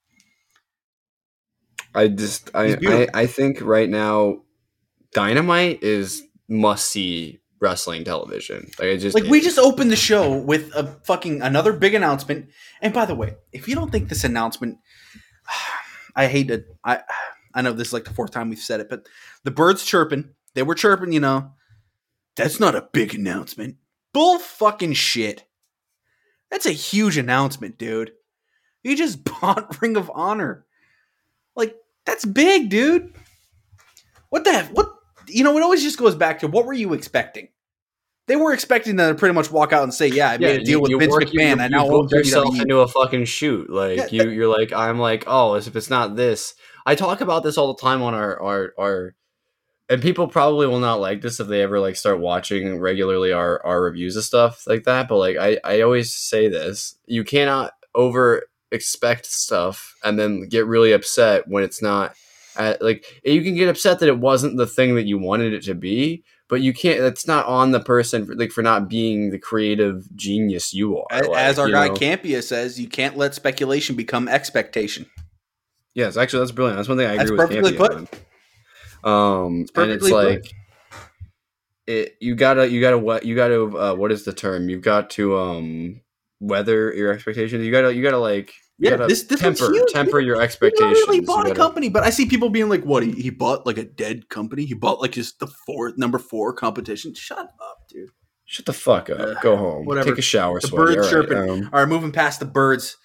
I think right now, Dynamite is must see wrestling television. Like it just Like we just opened the show with a fucking another big announcement. And by the way, if you don't think this announcement, I hate it. I know this is like the fourth time we've said it, but the birds chirping. They were chirping, you know. That's not a big announcement. Bull fucking shit. That's a huge announcement, dude. You just bought Ring of Honor. Like, that's big, dude. What the heck? What? You know, it always just goes back to what were you expecting? They were expecting to pretty much walk out and say, "Yeah, I made a deal with Vince McMahon. I now own yourself WWE." into a fucking shoot. Like you're like, I'm like, oh, if it's not this, I talk about this all the time on our, and people probably will not like this if they ever like start watching regularly our reviews of stuff like that. But like, I always say this: you cannot over expect stuff and then get really upset when it's not. Like you can get upset that it wasn't the thing that you wanted it to be, but you can't. That's not on the person for not being the creative genius you are. As our guy Campia says, you can't let speculation become expectation. Yes, actually, that's brilliant. That's one thing I agree with Campia on. And it's like you gotta what is the term? You've got to weather your expectations. You gotta like. This temper your expectations. He bought a company, but I see people being like, "What? He bought like a dead company? He bought like just the number 4 competition? Shut up, dude! Shut the fuck up. Go home. Whatever. Take a shower. The birds chirping. All right, moving past the birds.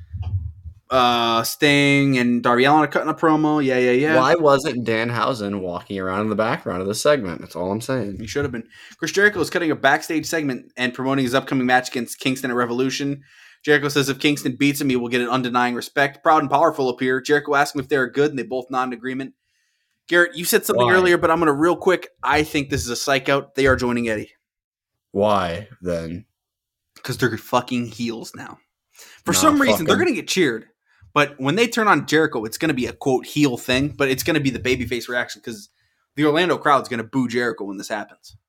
Sting and Darby Allin are cutting a promo. Yeah. Why wasn't Danhausen walking around in the background of the segment? That's all I'm saying. He should have been. Chris Jericho is cutting a backstage segment and promoting his upcoming match against Kingston at Revolution. Jericho says if Kingston beats him, he will get an undenying respect. Proud and Powerful appear. Jericho asks him if they are good, and they both nod in agreement. Garrett, you said something earlier, but I'm going to real quick. I think this is a psych out. They are joining Eddie. Why, then? Because they're fucking heels now. For some reason, they're going to get cheered. But when they turn on Jericho, it's going to be a, quote, heel thing, but it's going to be the babyface reaction because the Orlando crowd's going to boo Jericho when this happens.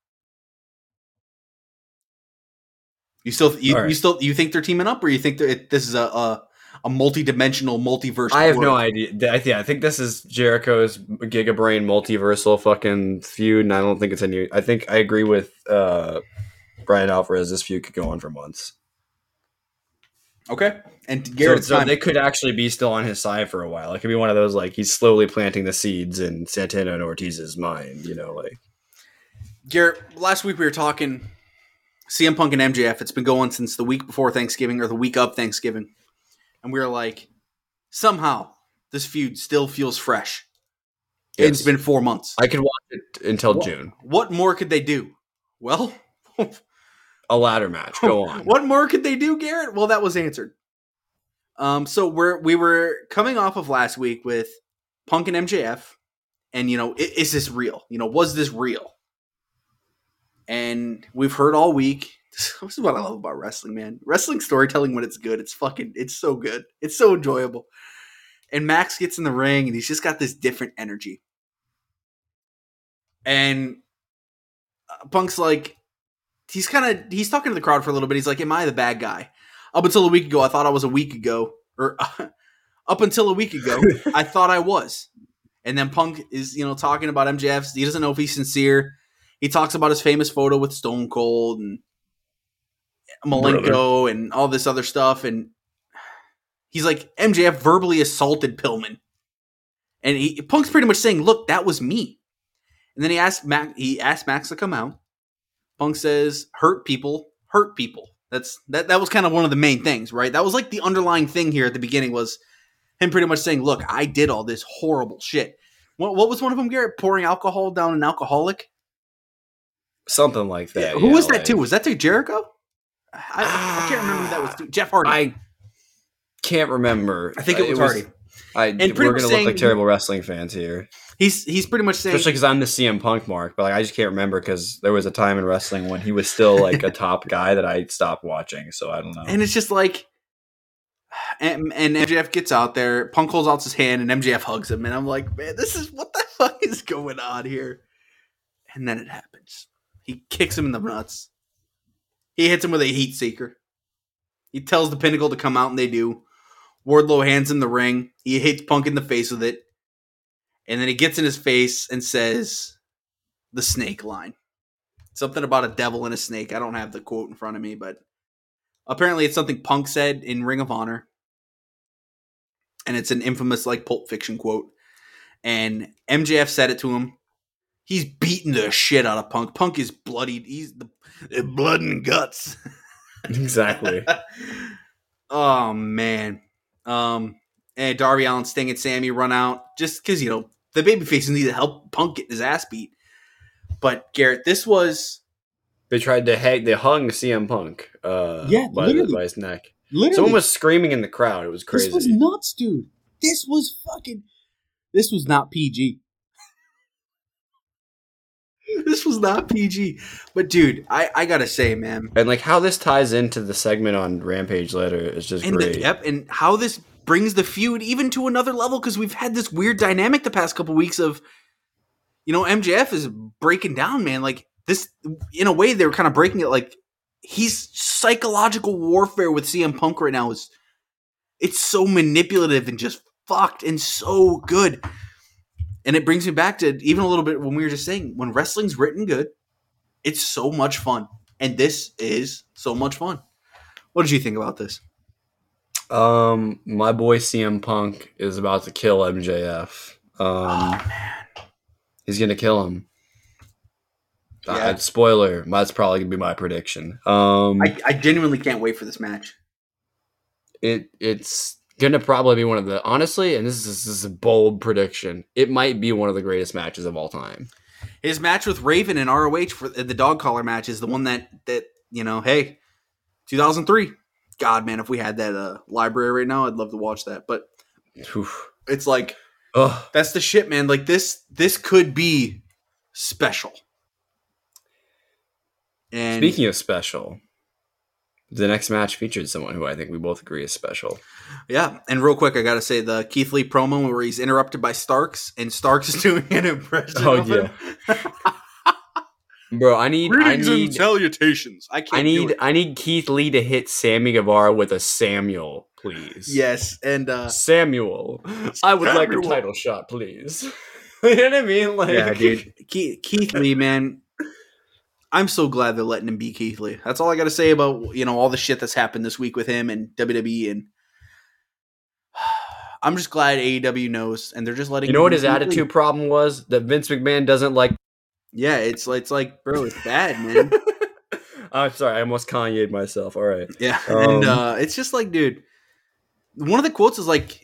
You think they're teaming up, or you think this is a multi-dimensional multiverse? I have no idea. I think this is Jericho's Giga Brain multiversal fucking feud, and I don't think it's any. I think I agree with Brian Alvarez. This feud could go on for months. Okay, and Garrett, so they could actually be still on his side for a while. It could be one of those like he's slowly planting the seeds in Santana and Ortiz's mind. You know, like Garrett. Last week we were talking. CM Punk and MJF, it's been going since the week before Thanksgiving or the week of Thanksgiving. And we were like, somehow, this feud still feels fresh. Yes. It's been 4 months. I could watch it until June. What more could they do? Well, a ladder match. Go on. What more could they do, Garrett? Well, that was answered. So we were coming off of last week with Punk and MJF. And, you know, is this real? You know, was this real? And we've heard all week. This is what I love about wrestling, man. Wrestling storytelling when it's good, it's so good. It's so enjoyable. And Max gets in the ring and he's just got this different energy. And Punk's like, he's talking to the crowd for a little bit. He's like, am I the bad guy? Up until a week ago, I thought I was a week ago. Or up until a week ago, I thought I was. And then Punk is, you know, talking about MJF. He doesn't know if he's sincere. He talks about his famous photo with Stone Cold and Malenko and all this other stuff. And he's like, MJF verbally assaulted Pillman. And Punk's pretty much saying, look, that was me. And then he asked Max to come out. Punk says, hurt people. That was kind of one of the main things, right? That was like the underlying thing here at the beginning was him pretty much saying, look, I did all this horrible shit. What was one of them, Garrett? Pouring alcohol down an alcoholic? Something like that. Yeah, who was that to? Was that to Jericho? I can't remember who that was to. Jeff Hardy. I can't remember. I think it was Hardy. We're going to look like terrible wrestling fans here. He's pretty much saying... Especially because I'm the CM Punk mark, but like, I just can't remember because there was a time in wrestling when he was still like a top guy that I stopped watching, so I don't know. And it's just like... And MJF gets out there, Punk holds out his hand, and MJF hugs him, and I'm like, man, what the fuck is going on here? And then it happens. He kicks him in the nuts. He hits him with a heat seeker. He tells the Pinnacle to come out, and they do. Wardlow hands him the ring. He hits Punk in the face with it. And then he gets in his face and says the snake line. Something about a devil and a snake. I don't have the quote in front of me, but apparently it's something Punk said in Ring of Honor. And it's an infamous like Pulp Fiction quote. And MJF said it to him. He's beating the shit out of Punk. Punk is bloodied. He's the blood and guts. Exactly. Oh, man. And Darby Allin, Sting, and Sammy run out just because, you know, the babyfaces need to help Punk get his ass beat. But, Garrett, this was... They tried to they hung CM Punk by his neck. Literally. Someone was screaming in the crowd. It was crazy. This was nuts, dude. This was not PG. This was not PG. But, dude, I got to say, man. And, like, how this ties into the segment on Rampage later is just great. And how this brings the feud even to another level, because we've had this weird dynamic the past couple weeks of, you know, MJF is breaking down, man. Like, this, in a way, they were kind of breaking it. Like, he's psychological warfare with CM Punk right now. It's so manipulative and just fucked and so good. And it brings me back to even a little bit when we were just saying, when wrestling's written good, it's so much fun. And this is so much fun. What did you think about this? My boy CM Punk is about to kill MJF. Oh, man. He's going to kill him. Yeah. Spoiler, that's probably going to be my prediction. I genuinely can't wait for this match. It's going to probably be one of the, honestly, and this is a bold prediction, it might be one of the greatest matches of all time. His match with Raven in ROH for the dog collar match is the one that you know, hey, 2003. God, man, if we had that library right now, I'd love to watch that. But it's like, that's the shit, man. Like, this could be special. And speaking of special, the next match featured someone who I think we both agree is special. Yeah, and real quick, I got to say the Keith Lee promo where he's interrupted by Starks, and Starks is doing an impression of him. Bro, I need and salutations. I need Keith Lee to hit Sammy Guevara with a Samuel, please. Yes, and Samuel, I would like a title shot, please. You know what I mean? Like, yeah, dude. Keith Lee, man. I'm so glad they're letting him be Keith Lee. That's all I got to say about, you know, all the shit that's happened this week with him and WWE. And I'm just glad AEW knows, and they're just letting. You know what his attitude problem was? That Vince McMahon doesn't like. Yeah, it's like, bro, it's bad, man. I'm sorry, I almost Kanye'd myself. All right. Yeah, and it's just like, dude, one of the quotes is like,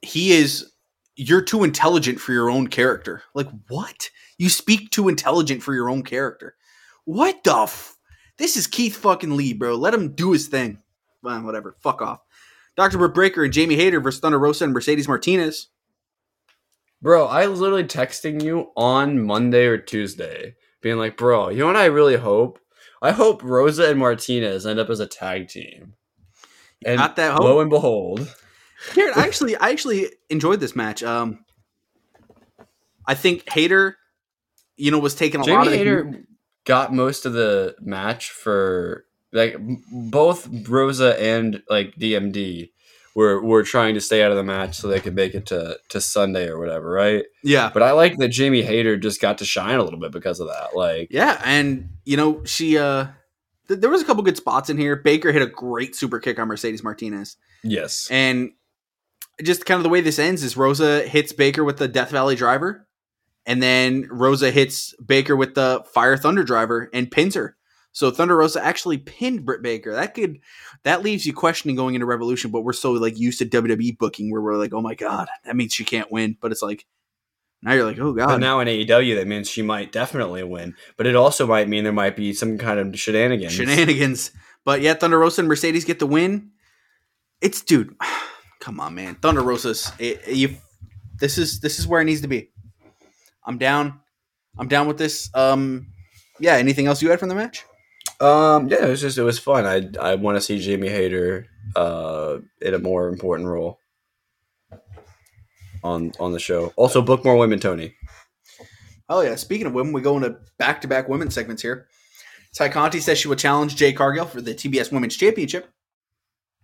you're too intelligent for your own character. Like, what? You speak too intelligent for your own character. What the This is Keith fucking Lee, bro. Let him do his thing. Well, whatever. Fuck off. Dr. Britt Baker and Jamie Hayter versus Thunder Rosa and Mercedes Martinez. Bro, I was literally texting you on Monday or Tuesday, being like, bro, you know what I really hope? I hope Rosa and Martinez end up as a tag team. And got that hope. Lo and behold. Here, I actually enjoyed this match. I think Hayter, you know, was taking a Jamie lot of Hayter got most of the match for, like, both Rosa and, like, DMD were trying to stay out of the match so they could make it to Sunday or whatever, right? Yeah. But I like that Jamie Hayter just got to shine a little bit because of that. Like, yeah, and, you know, she there was a couple good spots in here. Baker hit a great super kick on Mercedes Martinez. yes. And just kind of the way this ends is Rosa hits Baker with the Death Valley Driver, and then Rosa hits Baker with the Fire Thunder Driver and pins her. So Thunder Rosa actually pinned Britt Baker. That leaves you questioning going into Revolution, but we're so like used to WWE booking where we're like, oh my God, that means she can't win. But it's like, now you're like, oh God. But now in AEW, that means she might definitely win. But it also might mean there might be some kind of shenanigans. But yeah, Thunder Rosa and Mercedes get the win. It's, dude, come on, man. Thunder Rosa's, this is where it needs to be. I'm down with this. Yeah, anything else you had from the match? Yeah, it was fun. I want to see Jamie Hayter in a more important role on the show. Also, book more women, Tony. Oh yeah, speaking of women, we go into back-to-back women segments here. Ty Conti says she will challenge Jay Cargill for the TBS Women's Championship.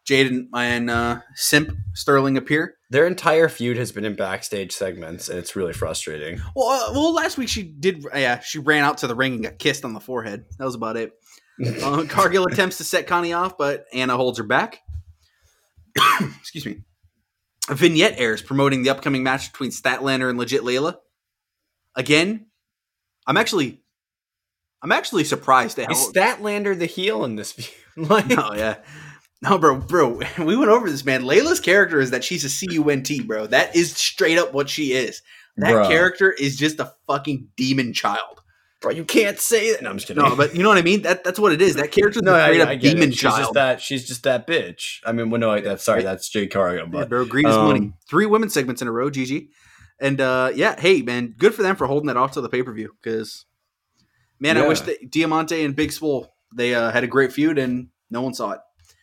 Jade and Simp Sterling appear. Their entire feud has been in backstage segments, and it's really frustrating. Well, last week she did. Yeah, she ran out to the ring and got kissed on the forehead. That was about it. Cargill attempts to set Connie off, but Anna holds her back. Excuse me. A vignette airs promoting the upcoming match between Statlander and Legit Layla. Again, I'm actually surprised at how Is Statlander the heel in this feud? Like, No, bro, we went over this, man. Layla's character is that she's a CUNT, bro. That is straight up what she is. That character is just a fucking demon child. Bro, you can't say that. No, I'm just kidding. No, but you know what I mean? That's what it is. That character's a straight up demon child. She's just that bitch. I mean, well, no, that's Jade Cargill. But, bro, greed is money. 3 women's segments in a row, GG. And, hey, man, good for them for holding that off to the pay-per-view. Because, man, I wish that Diamante and Big Swole, they had a great feud and no one saw it.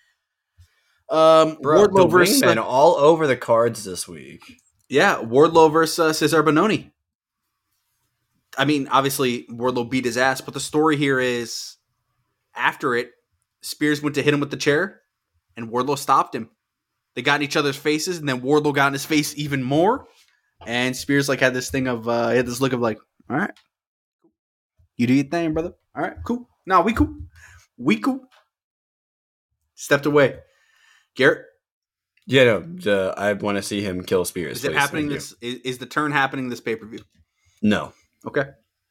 Wardlow versus all over the cards this week. Yeah, Wardlow versus Cesar Bononi. I mean, obviously, Wardlow beat his ass, but the story here is after it, Spears went to hit him with the chair, and Wardlow stopped him. They got in each other's faces, and then Wardlow got in his face even more. And Spears had this thing of had this look of like, all right, you do your thing, brother. All right, cool. No, we cool. Stepped away. Garrett. Yeah, no, I want to see him kill Spears. Is it happening? Is the turn happening this pay per view? No. Okay.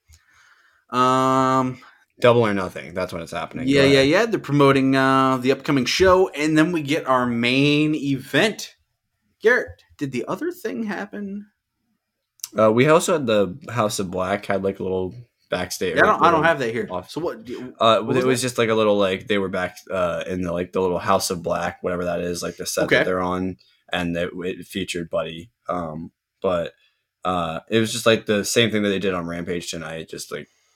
Double or Nothing. That's when it's happening. Yeah. They're promoting the upcoming show, and then we get our main event. Garrett, did the other thing happen? We also had the House of Black had like a little backstage. Yeah, I don't have that here. Off. So what? It was just like a little they were back in the the little House of Black, whatever that is, like the set that they're on, and it featured Buddy. But it was just like the same thing that they did on Rampage tonight. Just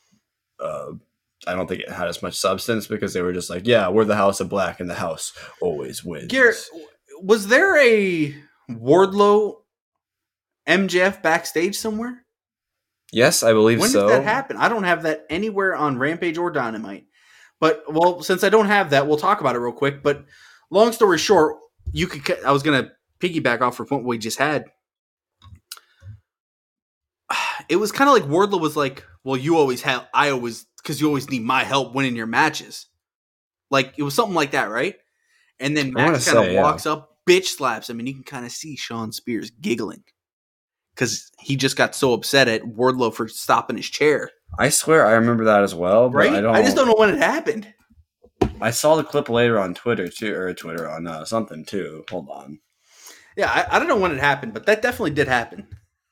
I don't think it had as much substance because they were just like, yeah, we're the House of Black, and the house always wins. Garrett, was there a Wardlow MJF backstage somewhere? Yes, I believe so. When did that happen? I don't have that anywhere on Rampage or Dynamite. But, well, since I don't have that, we'll talk about it real quick. But long story short, I was going to piggyback off of what we just had. It was kind of like Wardlow was like, well, because you always need my help winning your matches. Like, it was something like that, right? And then Max kind of walks up, bitch slaps him, and you can kind of see Sean Spears giggling. Because he just got so upset at Wardlow for stopping his chair. I swear I remember that as well. But right? I just don't know when it happened. I saw the clip later on Twitter, too. Or Twitter on something, too. Hold on. Yeah, I don't know when it happened, but that definitely did happen.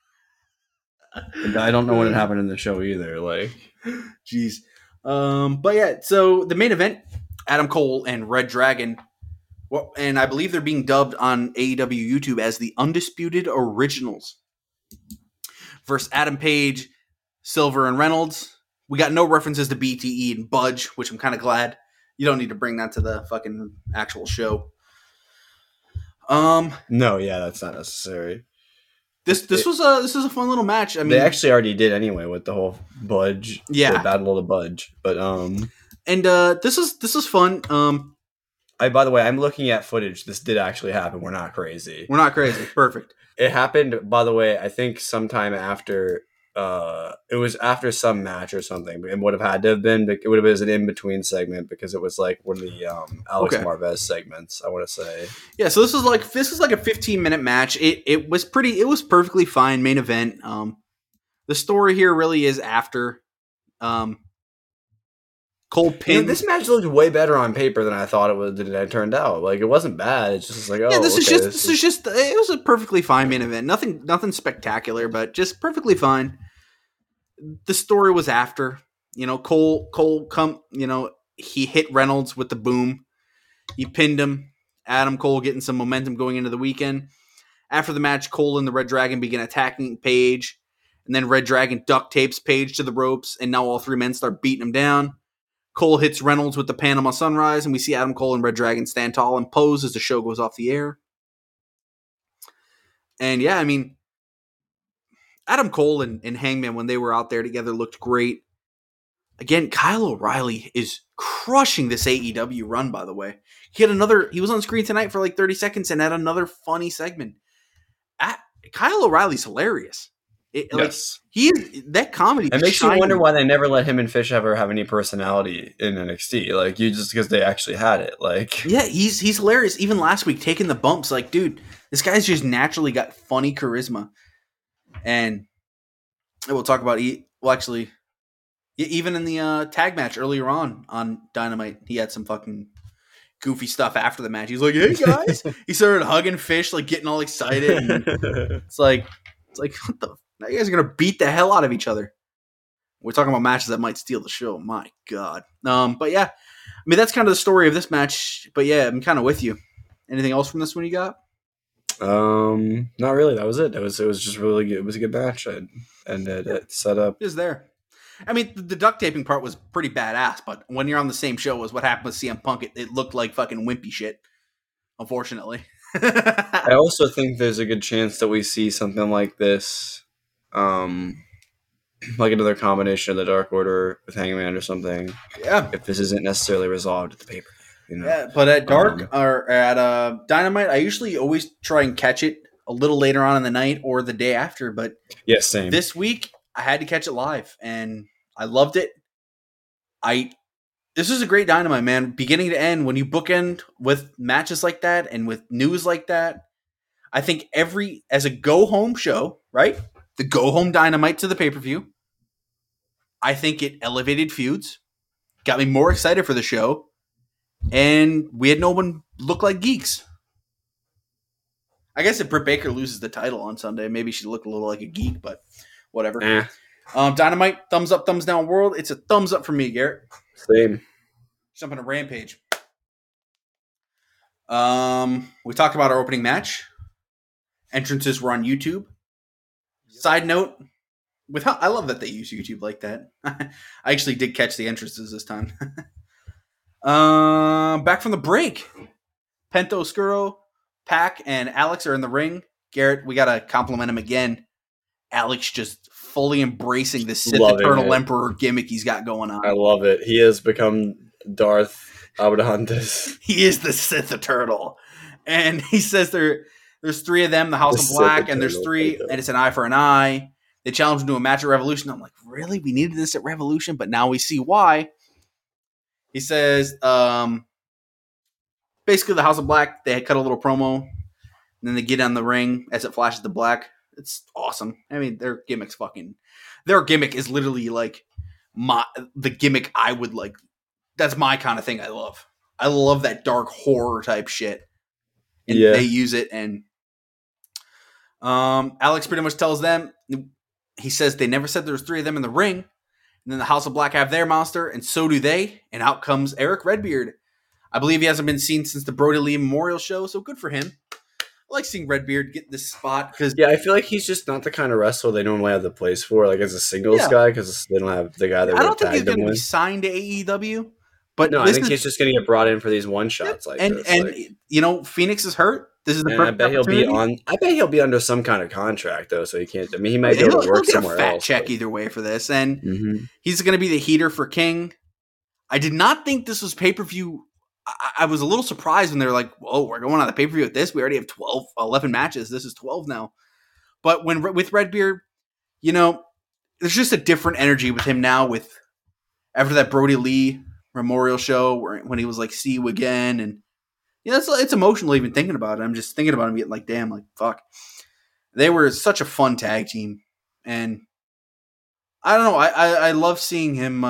I don't know when it happened in the show either. Jeez. But yeah, so the main event, Adam Cole and Red Dragon. Well, and I believe they're being dubbed on AEW YouTube as the Undisputed Originals. Versus Adam Page, Silver, and Reynolds. We got no references to BTE and Budge, which I'm kind of glad. You don't need to bring that to the fucking actual show. No, yeah, that's not necessary. This is a fun little match. I mean, they actually already did anyway with the whole Budge, the Battle of the Budge. But and this is fun. By the way, I'm looking at footage. This did actually happen. We're not crazy. Perfect. It happened, by the way, I think sometime after, it was after some match or something. It would have had to have been, it would have been an in-between segment because it was like one of the Alex Marvez segments, I want to say. Yeah, so this is like a 15-minute match. It was perfectly fine main event. The story here really is after Cole pinned. This match looked way better on paper than I thought than it turned out. Like, it wasn't bad. It's just like, it was a perfectly fine main event. Nothing spectacular, but just perfectly fine. The story was after, Cole he hit Reynolds with the boom. He pinned him. Adam Cole getting some momentum going into the weekend. After the match, Cole and the Red Dragon begin attacking Page, and then Red Dragon duct tapes Page to the ropes, and now all 3 men start beating him down. Cole hits Reynolds with the Panama Sunrise, and we see Adam Cole and Red Dragon stand tall and pose as the show goes off the air. And yeah, I mean, Adam Cole and Hangman, when they were out there together, looked great. again, Kyle O'Reilly is crushing this AEW run, by the way. He was on screen tonight for like 30 seconds and had another funny segment. Kyle O'Reilly's hilarious. Yes. That comedy. It makes you wonder why they never let him and Fish ever have any personality in NXT. Like, just because they actually had it. Like, yeah, he's hilarious. Even last week, taking the bumps. Like, dude, this guy's just naturally got funny charisma. And we'll talk about even in the tag match earlier on Dynamite, he had some fucking goofy stuff after the match. He's like, "Hey guys," he started hugging Fish, like getting all excited. And it's like, what the? Now you guys are gonna beat the hell out of each other. We're talking about matches that might steal the show. My God. But yeah, I mean that's kind of the story of this match. But yeah, I'm kind of with you. Anything else from this one you got? Not really. That was it. It was just really good. It was a good match, and it set up. It was there. I mean, the duct taping part was pretty badass, but when you're on the same show as what happened with CM Punk, it looked like fucking wimpy shit, unfortunately. I also think there's a good chance that we see something like this, like another combination of the Dark Order with Hangman or something. Yeah. If this isn't necessarily resolved at the paper. You know? Yeah, but at Dark or at Dynamite, I usually always try and catch it a little later on in the night or the day after, but yeah, same. This week, I had to catch it live, and I loved it. This is a great Dynamite, man. Beginning to end, when you bookend with matches like that and with news like that, I think as a go-home show, right? The go-home Dynamite to the pay-per-view, I think it elevated feuds, got me more excited for the show, and we had no one look like geeks. I guess if Britt Baker loses the title on Sunday, maybe she'd look a little like a geek, but whatever. Dynamite, thumbs up, thumbs down world. It's a thumbs up for me, Garrett. Same. Jumping to Rampage. We talked about our opening match. Entrances were on YouTube. Side note, I love that they use YouTube like that. I actually did catch the entrances this time. Back from the break. Pento Oscuro, Pac, and Alex are in the ring. Garrett, we got to compliment him again. Alex just fully embracing the Sith Eternal Emperor gimmick he's got going on. I love it. He has become Darth Abrahantes. He is the Sith Eternal. And he says there's three of them, the House of Black, and there's three, and it's an eye for an eye. They challenged him to a match at Revolution. I'm like, really? We needed this at Revolution? But now we see why. He says, basically the House of Black, they had cut a little promo, and then they get on the ring as it flashes to black. It's awesome. I mean, their gimmick is literally like the gimmick I would like. That's my kind of thing I love. I love that dark horror type shit. And they use it, and Alex pretty much tells them, he says they never said there was three of them in the ring, and then the House of Black have their monster, and so do they, and out comes Eric Redbeard. I believe he hasn't been seen since the Brody Lee Memorial Show, so good for him. I like seeing Redbeard get this spot because I feel like he's just not the kind of wrestler they normally have the place for, like as a singles guy, because they don't have the guy that. I don't think he's going to be signed to AEW, but no, I think he's just going to get brought in for these one shots like this. And you know, Phoenix is hurt. This is the perfect I bet he'll be under some kind of contract though, so he can't. I mean, he might be able to work somewhere else. Check either way for this, and he's going to be the heater for King. I did not think this was pay-per-view. I was a little surprised when they were like, whoa, we're going on the pay-per-view with this. We already have 11 matches. This is 12 now. But with Redbeard, you know, there's just a different energy with him now after that Brody Lee Memorial Show when he was like, see you again. And yeah, it's emotional even thinking about it. I'm just thinking about him getting like, damn, like, fuck. They were such a fun tag team. And I don't know. I love seeing him.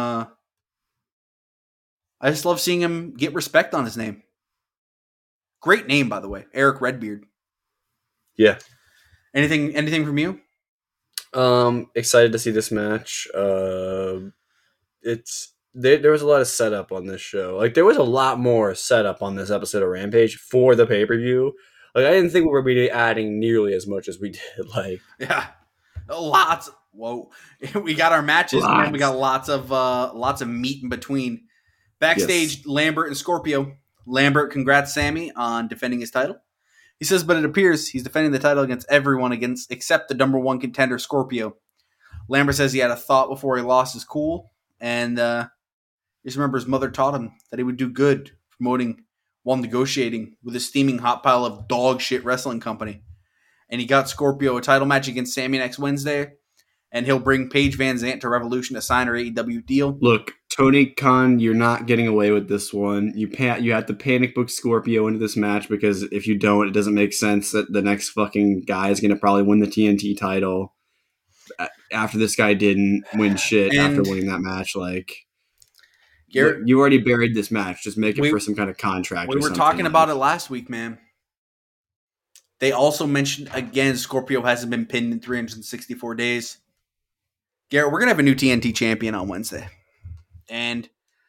I just love seeing him get respect on his name. Great name, by the way, Eric Redbeard. Yeah. Anything from you? Excited to see this match. There was a lot of setup on this show. Like there was a lot more setup on this episode of Rampage for the pay-per-view. Like I didn't think we were be adding nearly as much as we did. Like lots. Whoa, we got our matches and we got lots of meat in between. Backstage, yes. Lambert and Scorpio. Lambert congrats Sammy on defending his title. He says, but it appears he's defending the title against everyone except the number one contender, Scorpio. Lambert says he had a thought before he lost his cool, and just remember his mother taught him that he would do good promoting while negotiating with a steaming hot pile of dog shit wrestling company. And he got Scorpio a title match against Sammy next Wednesday, and he'll bring Paige Van Zant to Revolution to sign her AEW deal. Look, Tony Khan, you're not getting away with this one. You have to panic book Scorpio into this match, because if you don't, it doesn't make sense that the next fucking guy is going to probably win the TNT title after this guy didn't win shit after winning that match. Like, Garrett, you already buried this match. Just make it for some kind of contract. We were talking about it last week, man. They also mentioned, again, Scorpio hasn't been pinned in 364 days. Garrett, we're going to have a new TNT champion on Wednesday. And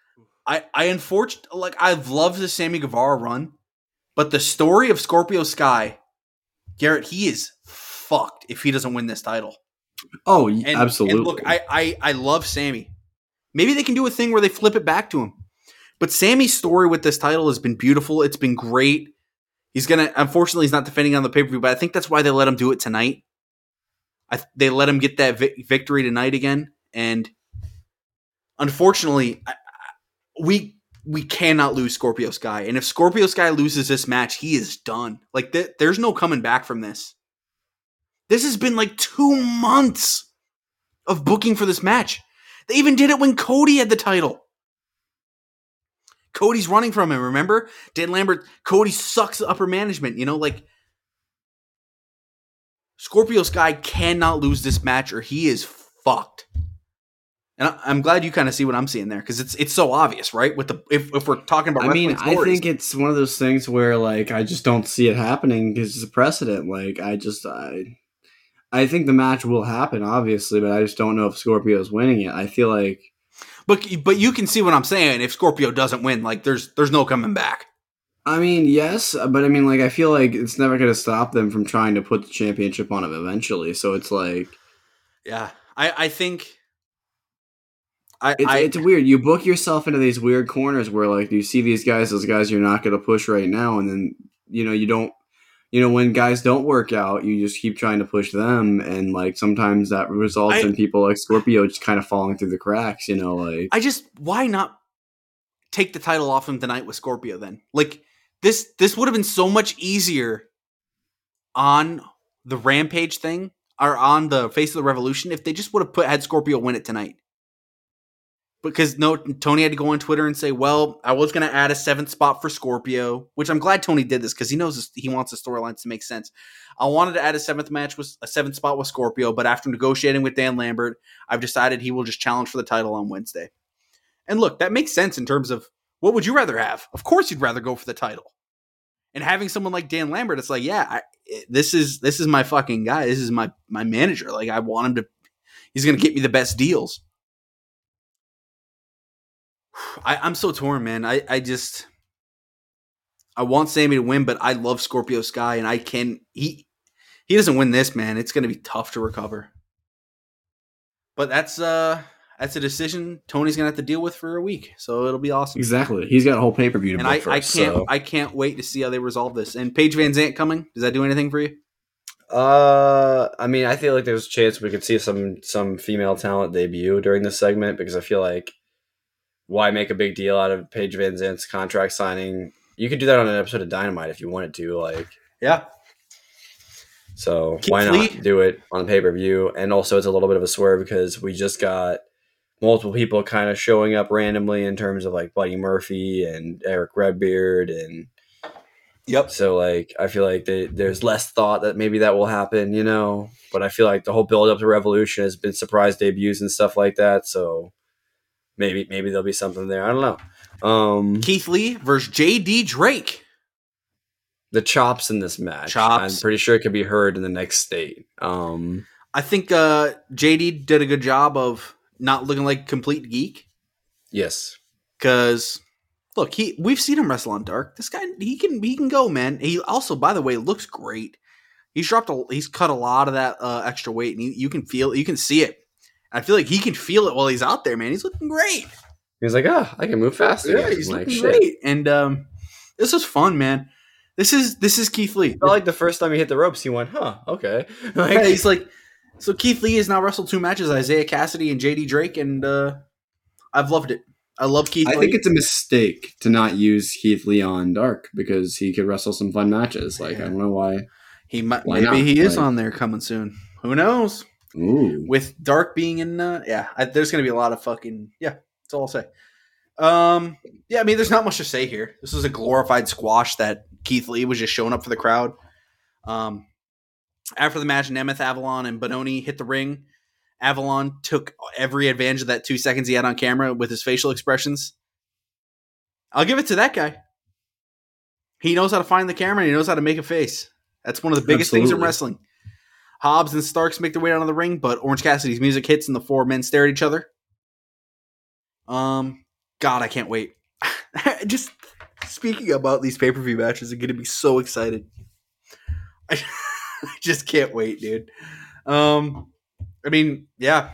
I've loved the Sammy Guevara run, but the story of Scorpio Sky, Garrett, he is fucked if he doesn't win this title. Oh, absolutely. And look, I love Sammy. Maybe they can do a thing where they flip it back to him. But Sammy's story with this title has been beautiful. It's been great. Unfortunately, he's not defending on the pay-per-view, but I think that's why they let him do it tonight. They let him get that victory tonight again. And unfortunately, we cannot lose Scorpio Sky. And if Scorpio Sky loses this match, he is done. Like, there's no coming back from this. This has been like 2 months of booking for this match. They even did it when Cody had the title. Cody's running from him, remember? Dan Lambert, Cody sucks upper management, Scorpio Sky cannot lose this match or he is fucked. And I'm glad you kind of see what I'm seeing there, because it's so obvious, right? If we're talking about wrestling stories. I think it's one of those things where, like, I just don't see it happening because it's a precedent. Like, I think the match will happen, obviously, but I just don't know if Scorpio's winning it. I feel like, but you can see what I'm saying. If Scorpio doesn't win, like, there's no coming back. I mean, yes, but I mean, like, I feel like it's never going to stop them from trying to put the championship on him eventually. So it's like, yeah, I think. It's weird. You book yourself into these weird corners where, like, you see those guys you're not going to push right now, and then you don't. When guys don't work out, you just keep trying to push them, and, like, sometimes that results in people like Scorpio just kind of falling through the cracks. Like, why not take the title off him tonight with Scorpio then? Like, this would have been so much easier on the Rampage thing or on the Face of the Revolution if they just would have had Scorpio win it tonight. Because Tony had to go on Twitter and say, well, I was going to add a 7th spot for Scorpio, which I'm glad Tony did this because he knows he wants the storylines to make sense. I wanted to add a 7th spot with Scorpio, but after negotiating with Dan Lambert, I've decided he will just challenge for the title on Wednesday. And look, that makes sense in terms of what would you rather have? Of course you'd rather go for the title. And having someone like Dan Lambert, it's like, yeah, this is my fucking guy. This is my manager. Like, I want him to, he's going to get me the best deals. I'm so torn, man. I want Sammy to win, but I love Scorpio Sky, and he doesn't win this, man. It's going to be tough to recover. But that's a decision Tony's going to have to deal with for a week, so it'll be awesome. Exactly. He's got a whole pay-per-view to book first. I can't wait to see how they resolve this. And Paige Van Zant coming, does that do anything for you? I mean, I feel like there's a chance we could see some female talent debut during this segment, because I feel like, why make a big deal out of Paige Van Zant's contract signing? You could do that on an episode of Dynamite if you wanted to. Like, yeah. So why not do it on a pay-per-view? And also, it's a little bit of a swerve because we just got multiple people kind of showing up randomly in terms of, like, Buddy Murphy and Eric Redbeard, and yep. So, like, I feel like there's less thought that maybe that will happen, But I feel like the whole build-up to Revolution has been surprise debuts and stuff like that. So maybe there'll be something there. I don't know. Keith Lee versus JD Drake. The chops in this match. I'm pretty sure it could be heard in the next state. I think JD did a good job of not looking like a complete geek. Yes. Because, look, we've seen him wrestle on Dark. This guy, he can go, man. He also, by the way, looks great. He's cut a lot of that extra weight, and you can see it. I feel like he can feel it while he's out there, man. He's looking great. He's like, I can move fast. Yeah, he's looking great. And this was fun, man. This is Keith Lee. I felt like the first time he hit the ropes, he went, okay. Yeah, he's like, so Keith Lee has now wrestled 2 matches, Isaiah Cassidy and JD Drake, and I've loved it. I love Keith Lee. I think it's a mistake to not use Keith Lee on Dark because he could wrestle some fun matches. Like, I don't know why. He might, Why maybe not? he is Like- on there coming soon. Who knows? Ooh. With Dark being in, there's going to be a lot of fucking, that's all I'll say. I mean, there's not much to say here. This is a glorified squash that Keith Lee was just showing up for the crowd. After the match, Nemeth, Avalon, and Bononi hit the ring. Avalon took every advantage of that 2 seconds he had on camera with his facial expressions. I'll give it to that guy. He knows how to find the camera and he knows how to make a face. That's one of the biggest things in Absolutely. wrestling. Hobbs and Starks make their way down to the ring, but Orange Cassidy's music hits and the four men stare at each other. God, I can't wait. Just speaking about these pay-per-view matches, I'm going to be so excited. I just can't wait, dude. I mean, yeah.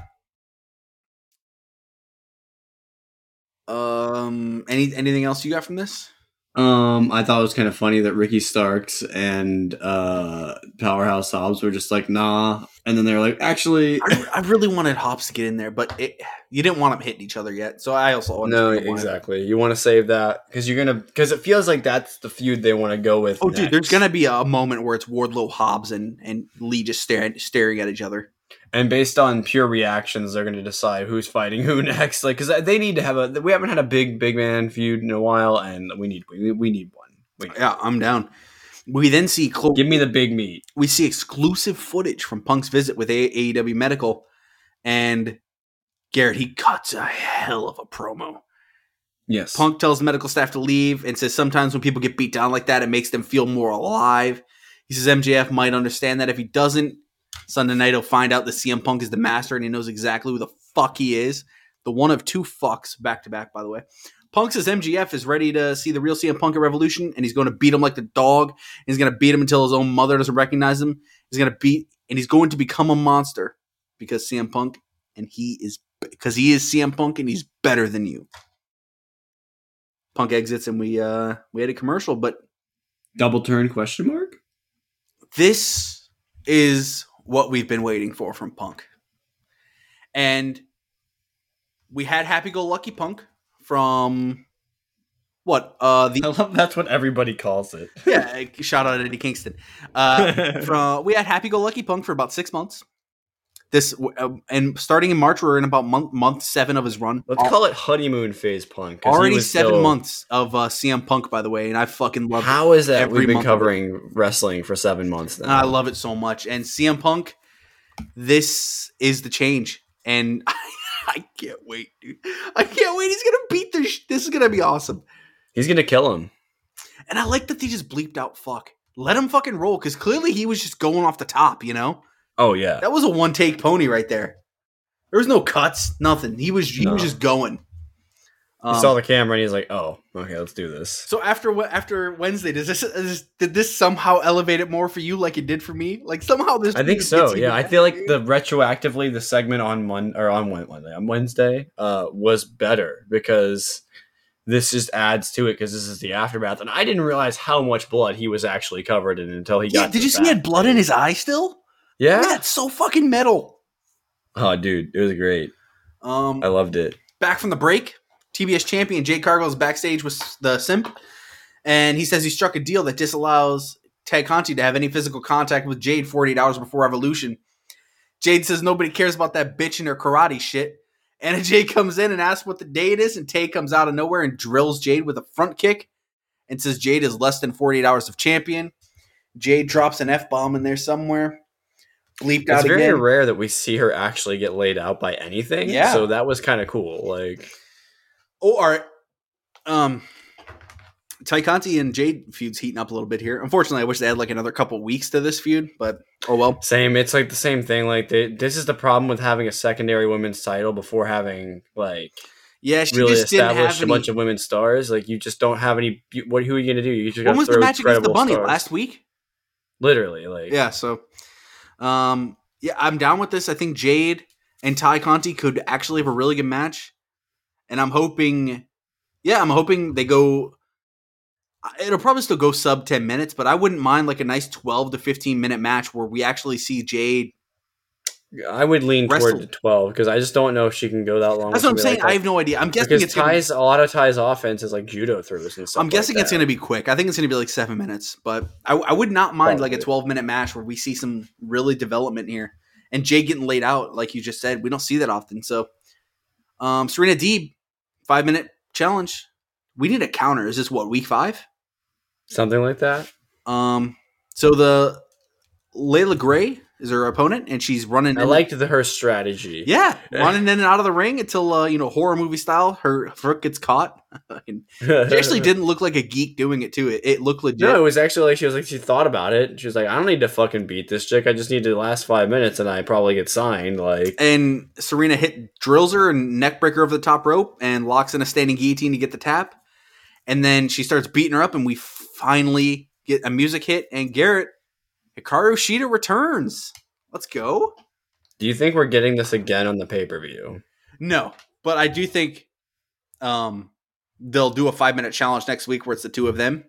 Anything else you got from this? I thought it was kind of funny that Ricky Starks and Powerhouse Hobbs were just like, nah. And then they were like, actually. I really wanted Hobbs to get in there, but you didn't want them hitting each other yet. So I also No, understand why. exactly. You want to save that because because it feels like that's the feud they want to go with. Oh, next. dude, there's going to be a moment where it's Wardlow, Hobbs, and Lee just staring at each other. And based on pure reactions, they're going to decide who's fighting who next. Like, because they need to have we haven't had a big man feud in a while, and we need one. Yeah, I'm down. We then see Give me the big meat. we see exclusive footage from Punk's visit with AEW Medical, and Garrett, he cuts a hell of a promo. Yes. Punk tells medical staff to leave and says sometimes when people get beat down like that, it makes them feel more alive. He says MJF might understand that. If he doesn't, Sunday night he'll find out that CM Punk is the master and he knows exactly who the fuck he is. The one of two fucks back to back, by the way. Punk says MJF is ready to see the real CM Punk at Revolution, and he's going to beat him like the dog. He's going to beat him until his own mother doesn't recognize him. He's going to become a monster because he is CM Punk and he's better than you. Punk exits and we had a commercial, but Double turn question mark? this is what we've been waiting for from Punk. And we had Happy-Go-Lucky Punk from what? I love that's what everybody calls it. Yeah, shout out Eddie Kingston. We had Happy-Go-Lucky Punk for about 6 months. And starting in March, we're in about month 7 of his run. Let's call it honeymoon phase Punk. 'cause he Already was 7 still- months of CM Punk, by the way, and I fucking love it. How is that every we've been month of it. covering wrestling for 7 months now? And I love it so much. And CM Punk, this is the change. And I can't wait, dude. I can't wait. He's going to beat this. This is going to be awesome. He's going to kill him. And I like that they just bleeped out fuck. Let him fucking roll, because clearly he was just going off the top, you know? Oh, yeah. That was a one-take pony right there. There was no cuts, nothing. He was just going. He saw the camera and he's like, oh, okay, let's do this. So after Wednesday, did this somehow elevate it more for you like it did for me? Like somehow this I think gets so. even Yeah, I better, feel like dude. the retroactively the segment on Wednesday was better because this just adds to it because this is the aftermath, and I didn't realize how much blood he was actually covered in until he got. Did you see he had blood in his eye still? Yeah. That's so fucking metal. Oh, dude, it was great. I loved it. Back from the break, TBS champion Jade Cargill is backstage with the Simp, and he says he struck a deal that disallows Tay Conti to have any physical contact with Jade 48 hours before Revolution. Jade says nobody cares about that bitch and her karate shit. And Jade comes in and asks what the date is, and Tay comes out of nowhere and drills Jade with a front kick and says Jade is less than 48 hours of champion. Jade drops an F-bomb in there somewhere. Bleeped out It's very again. rare that we see her actually get laid out by anything. Yeah. So that was kind of cool. Like, Oh, all right. Tay Conti and Jade feud's heating up a little bit here. Unfortunately, I wish they had like another couple weeks to this feud, but oh well. same. It's like the same thing. Like, this is the problem with having a secondary women's title before having like Yeah, she really just didn't established have a bunch of women's stars. Like, you just don't have any. Who are you going to do? You just When got to was throw the match against the credible Bunny stars. last week? Literally, like, Yeah, so yeah, I'm down with this. I think Jade and Tay Conti could actually have a really good match. And I'm hoping they go. It'll probably still go sub 10 minutes, but I wouldn't mind like a nice 12 to 15 minute match where we actually see Jade I would lean Wrestle. toward the 12 because I just don't know if she can go that long. That's what I'm with saying. somebody like I have no idea. I'm that. guessing Because it's gonna be, a lot of Ty's offense is like judo throws and stuff. I'm guessing like it's that. going to be quick. I think it's going to be like 7 minutes, but I would not mind like a Probably. 12-minute match where we see some really development here. And Jay getting laid out, like you just said, we don't see that often. So, Serena Deeb, 5-minute challenge. We need a counter. Is this what, week 5? Something like that. So the Layla Gray is her opponent, and she's running. I liked her strategy. Yeah, running in and out of the ring until horror movie style, her foot gets caught. And she actually didn't look like a geek doing it too. It looked legit. No, it was actually like she thought about it. She was like, I don't need to fucking beat this chick. I just need to last 5 minutes, and I probably get signed. Like, And Serena drills her and neck breaker over the top rope and locks in a standing guillotine to get the tap. And then she starts beating her up, and we finally get a music hit. And Hikaru Shida returns. Let's go. do you think we're getting this again on the pay-per-view? No, but I do think they'll do a 5-minute challenge next week where it's the two of them.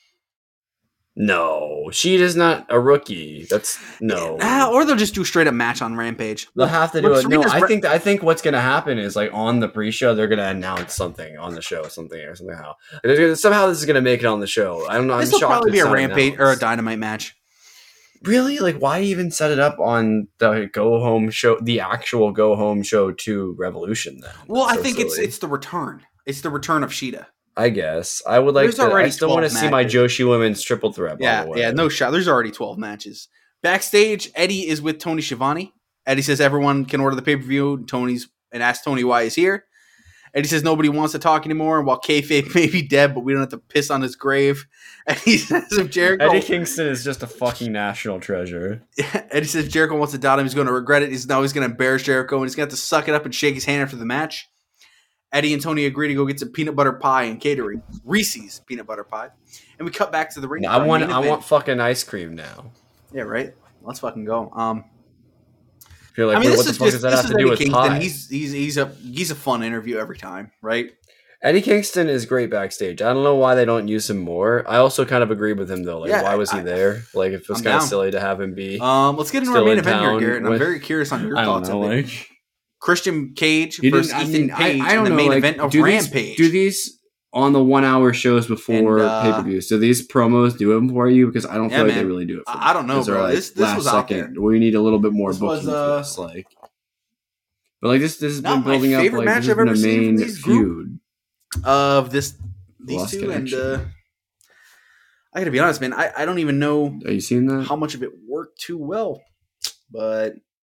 No, she is not a rookie. That's no. Or they'll just do a straight up match on Rampage. They'll have to do Look, it. No, Serena's I think what's gonna happen is like on the pre-show they're gonna announce something on the show, somehow. Somehow this is gonna make it on the show. I don't know. This I'm will shocked probably be it's a not Rampage or a announced. Dynamite match. Really? Like, why even set it up on the Go Home show, the actual Go Home show to Revolution? Then, Well, That's I think silly. it's the return. It's the return of Shida. I guess I would like There's to. already I still want to 12 see my matches. Joshi women's triple threat. By the way. Yeah, no shot. There's already 12 matches. Backstage, Eddie is with Tony Schiavone. Eddie says everyone can order the pay-per-view. And asks Tony why he's here. Eddie says nobody wants to talk anymore. While kayfabe may be dead, but we don't have to piss on his grave. And he says if Jericho, Eddie Kingston is just a fucking national treasure. Eddie says Jericho wants to doubt him. He's going to regret it. He's going to embarrass Jericho, and he's going to have to suck it up and shake his hand after the match. Eddie and Tony agree to go get some peanut butter pie and catering. Reese's peanut butter pie. And we cut back to the ring. I want fucking ice cream now. Yeah, right. Let's fucking go. You're like, I mean, what this the is fuck does that have to do Eddie with Kingston. pie? He's a fun interview every time, right? Eddie Kingston is great backstage. I don't know why they don't use him more. I also kind of agree with him though. Like, Yeah, why was he there? Like, it was I'm kind of down. silly to have him be. Let's get into our Still main in event here, town Garrett. And I'm with- very curious on your I don't thoughts know. of it. Like, Christian Cage you versus didn't- I Ethan mean, Page I don't in the know, main like, event of do Rampage. these on the 1 hour shows before And, pay per views? Do these promos do them for you? Because I don't Yeah, feel like they man. really do it. For I don't know, These are, bro. like, This last was out second. We need a little bit more This was, booking for this. Like, but like this has Not been my building up. favorite Like, match this has I've been ever a seen from main these group. feud. Of these Lost two, Connection. and I gotta be honest, man. I don't even know Are you seeing that? how much of it worked too well. But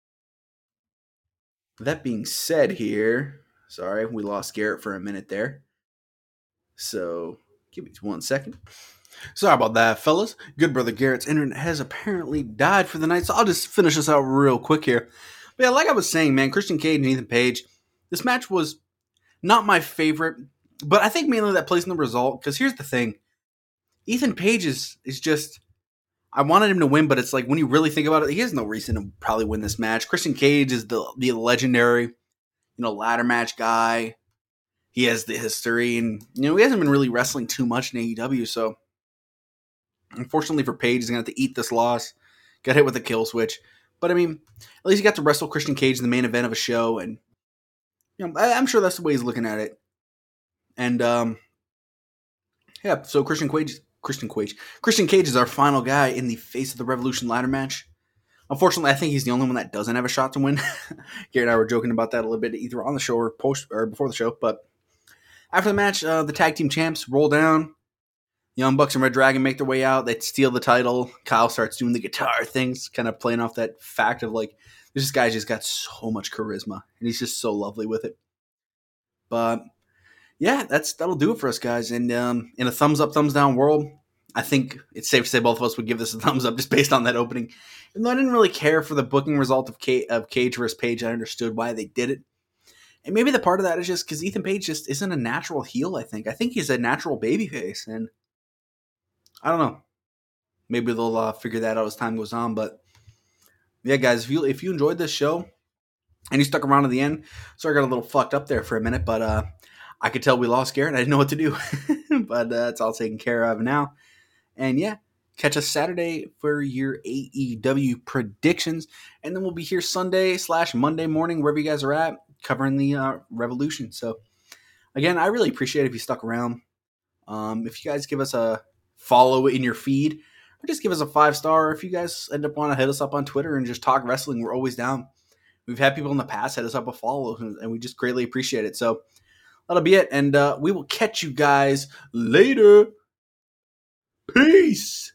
that being said, here, sorry, we lost Garrett for a minute there. So give me 1 second. Sorry about that, fellas. Good brother Garrett's internet has apparently died for the night, so I'll just finish this out real quick here. But yeah, like I was saying, man, Christian Cage and Ethan Page, this match was not my favorite, but I think mainly that plays in the result. Because here's the thing, Ethan Page is just, I wanted him to win, but it's like when you really think about it, he has no reason to probably win this match. Christian Cage is the legendary, ladder match guy. He has the history, and he hasn't been really wrestling too much in AEW. So, unfortunately for Page, he's gonna have to eat this loss. Got hit with a kill switch, but I mean, at least he got to wrestle Christian Cage in the main event of a show, and I'm sure that's the way he's looking at it. And yeah, so Christian Cage is our final guy in the Face of the Revolution ladder match. Unfortunately, I think he's the only one that doesn't have a shot to win. Garrett and I were joking about that a little bit, either on the show or before the show. But after the match, the tag team champs roll down. Young Bucks and Red Dragon make their way out. They steal the title. Kyle starts doing the guitar things, kind of playing off that fact of like, this guy's just got so much charisma, and he's just so lovely with it. But yeah, that'll do it for us, guys. And in a thumbs up, thumbs down world, I think it's safe to say both of us would give this a thumbs up just based on that opening. Even though I didn't really care for the booking result of Cage versus Page, I understood why they did it. And maybe the part of that is just because Ethan Page just isn't a natural heel, I think. I think he's a natural babyface, and I don't know. Maybe they'll figure that out as time goes on. But yeah, guys, if you enjoyed this show and you stuck around to the end, sorry I got a little fucked up there for a minute, but I could tell we lost Garrett. I didn't know what to do. But it's all taken care of now. And yeah, Catch us Saturday for your AEW predictions, and then we'll be here Sunday/Monday morning, wherever you guys are at, covering the Revolution. So, again, I really appreciate it if you stuck around. If you guys give us a follow in your feed, or just give us a 5-star, if you guys end up want to hit us up on Twitter and just talk wrestling, we're always down. We've had people in the past hit us up a follow, and we just greatly appreciate it. So that'll be it, and we will catch you guys later. Peace.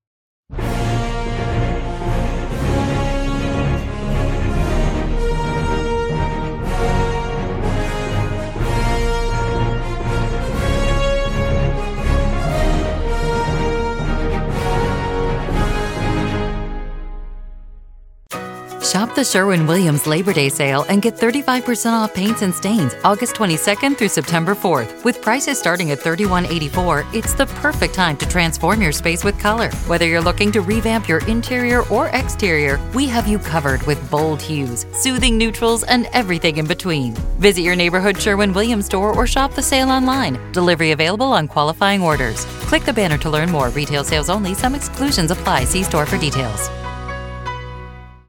Shop the Sherwin-Williams Labor Day sale and get 35% off paints and stains August 22nd through September 4th. With prices starting at $31.84, it's the perfect time to transform your space with color. Whether you're looking to revamp your interior or exterior, we have you covered with bold hues, soothing neutrals, and everything in between. Visit your neighborhood Sherwin-Williams store or shop the sale online. Delivery available on qualifying orders. Click the banner to learn more. Retail sales only. Some exclusions apply. See store for details.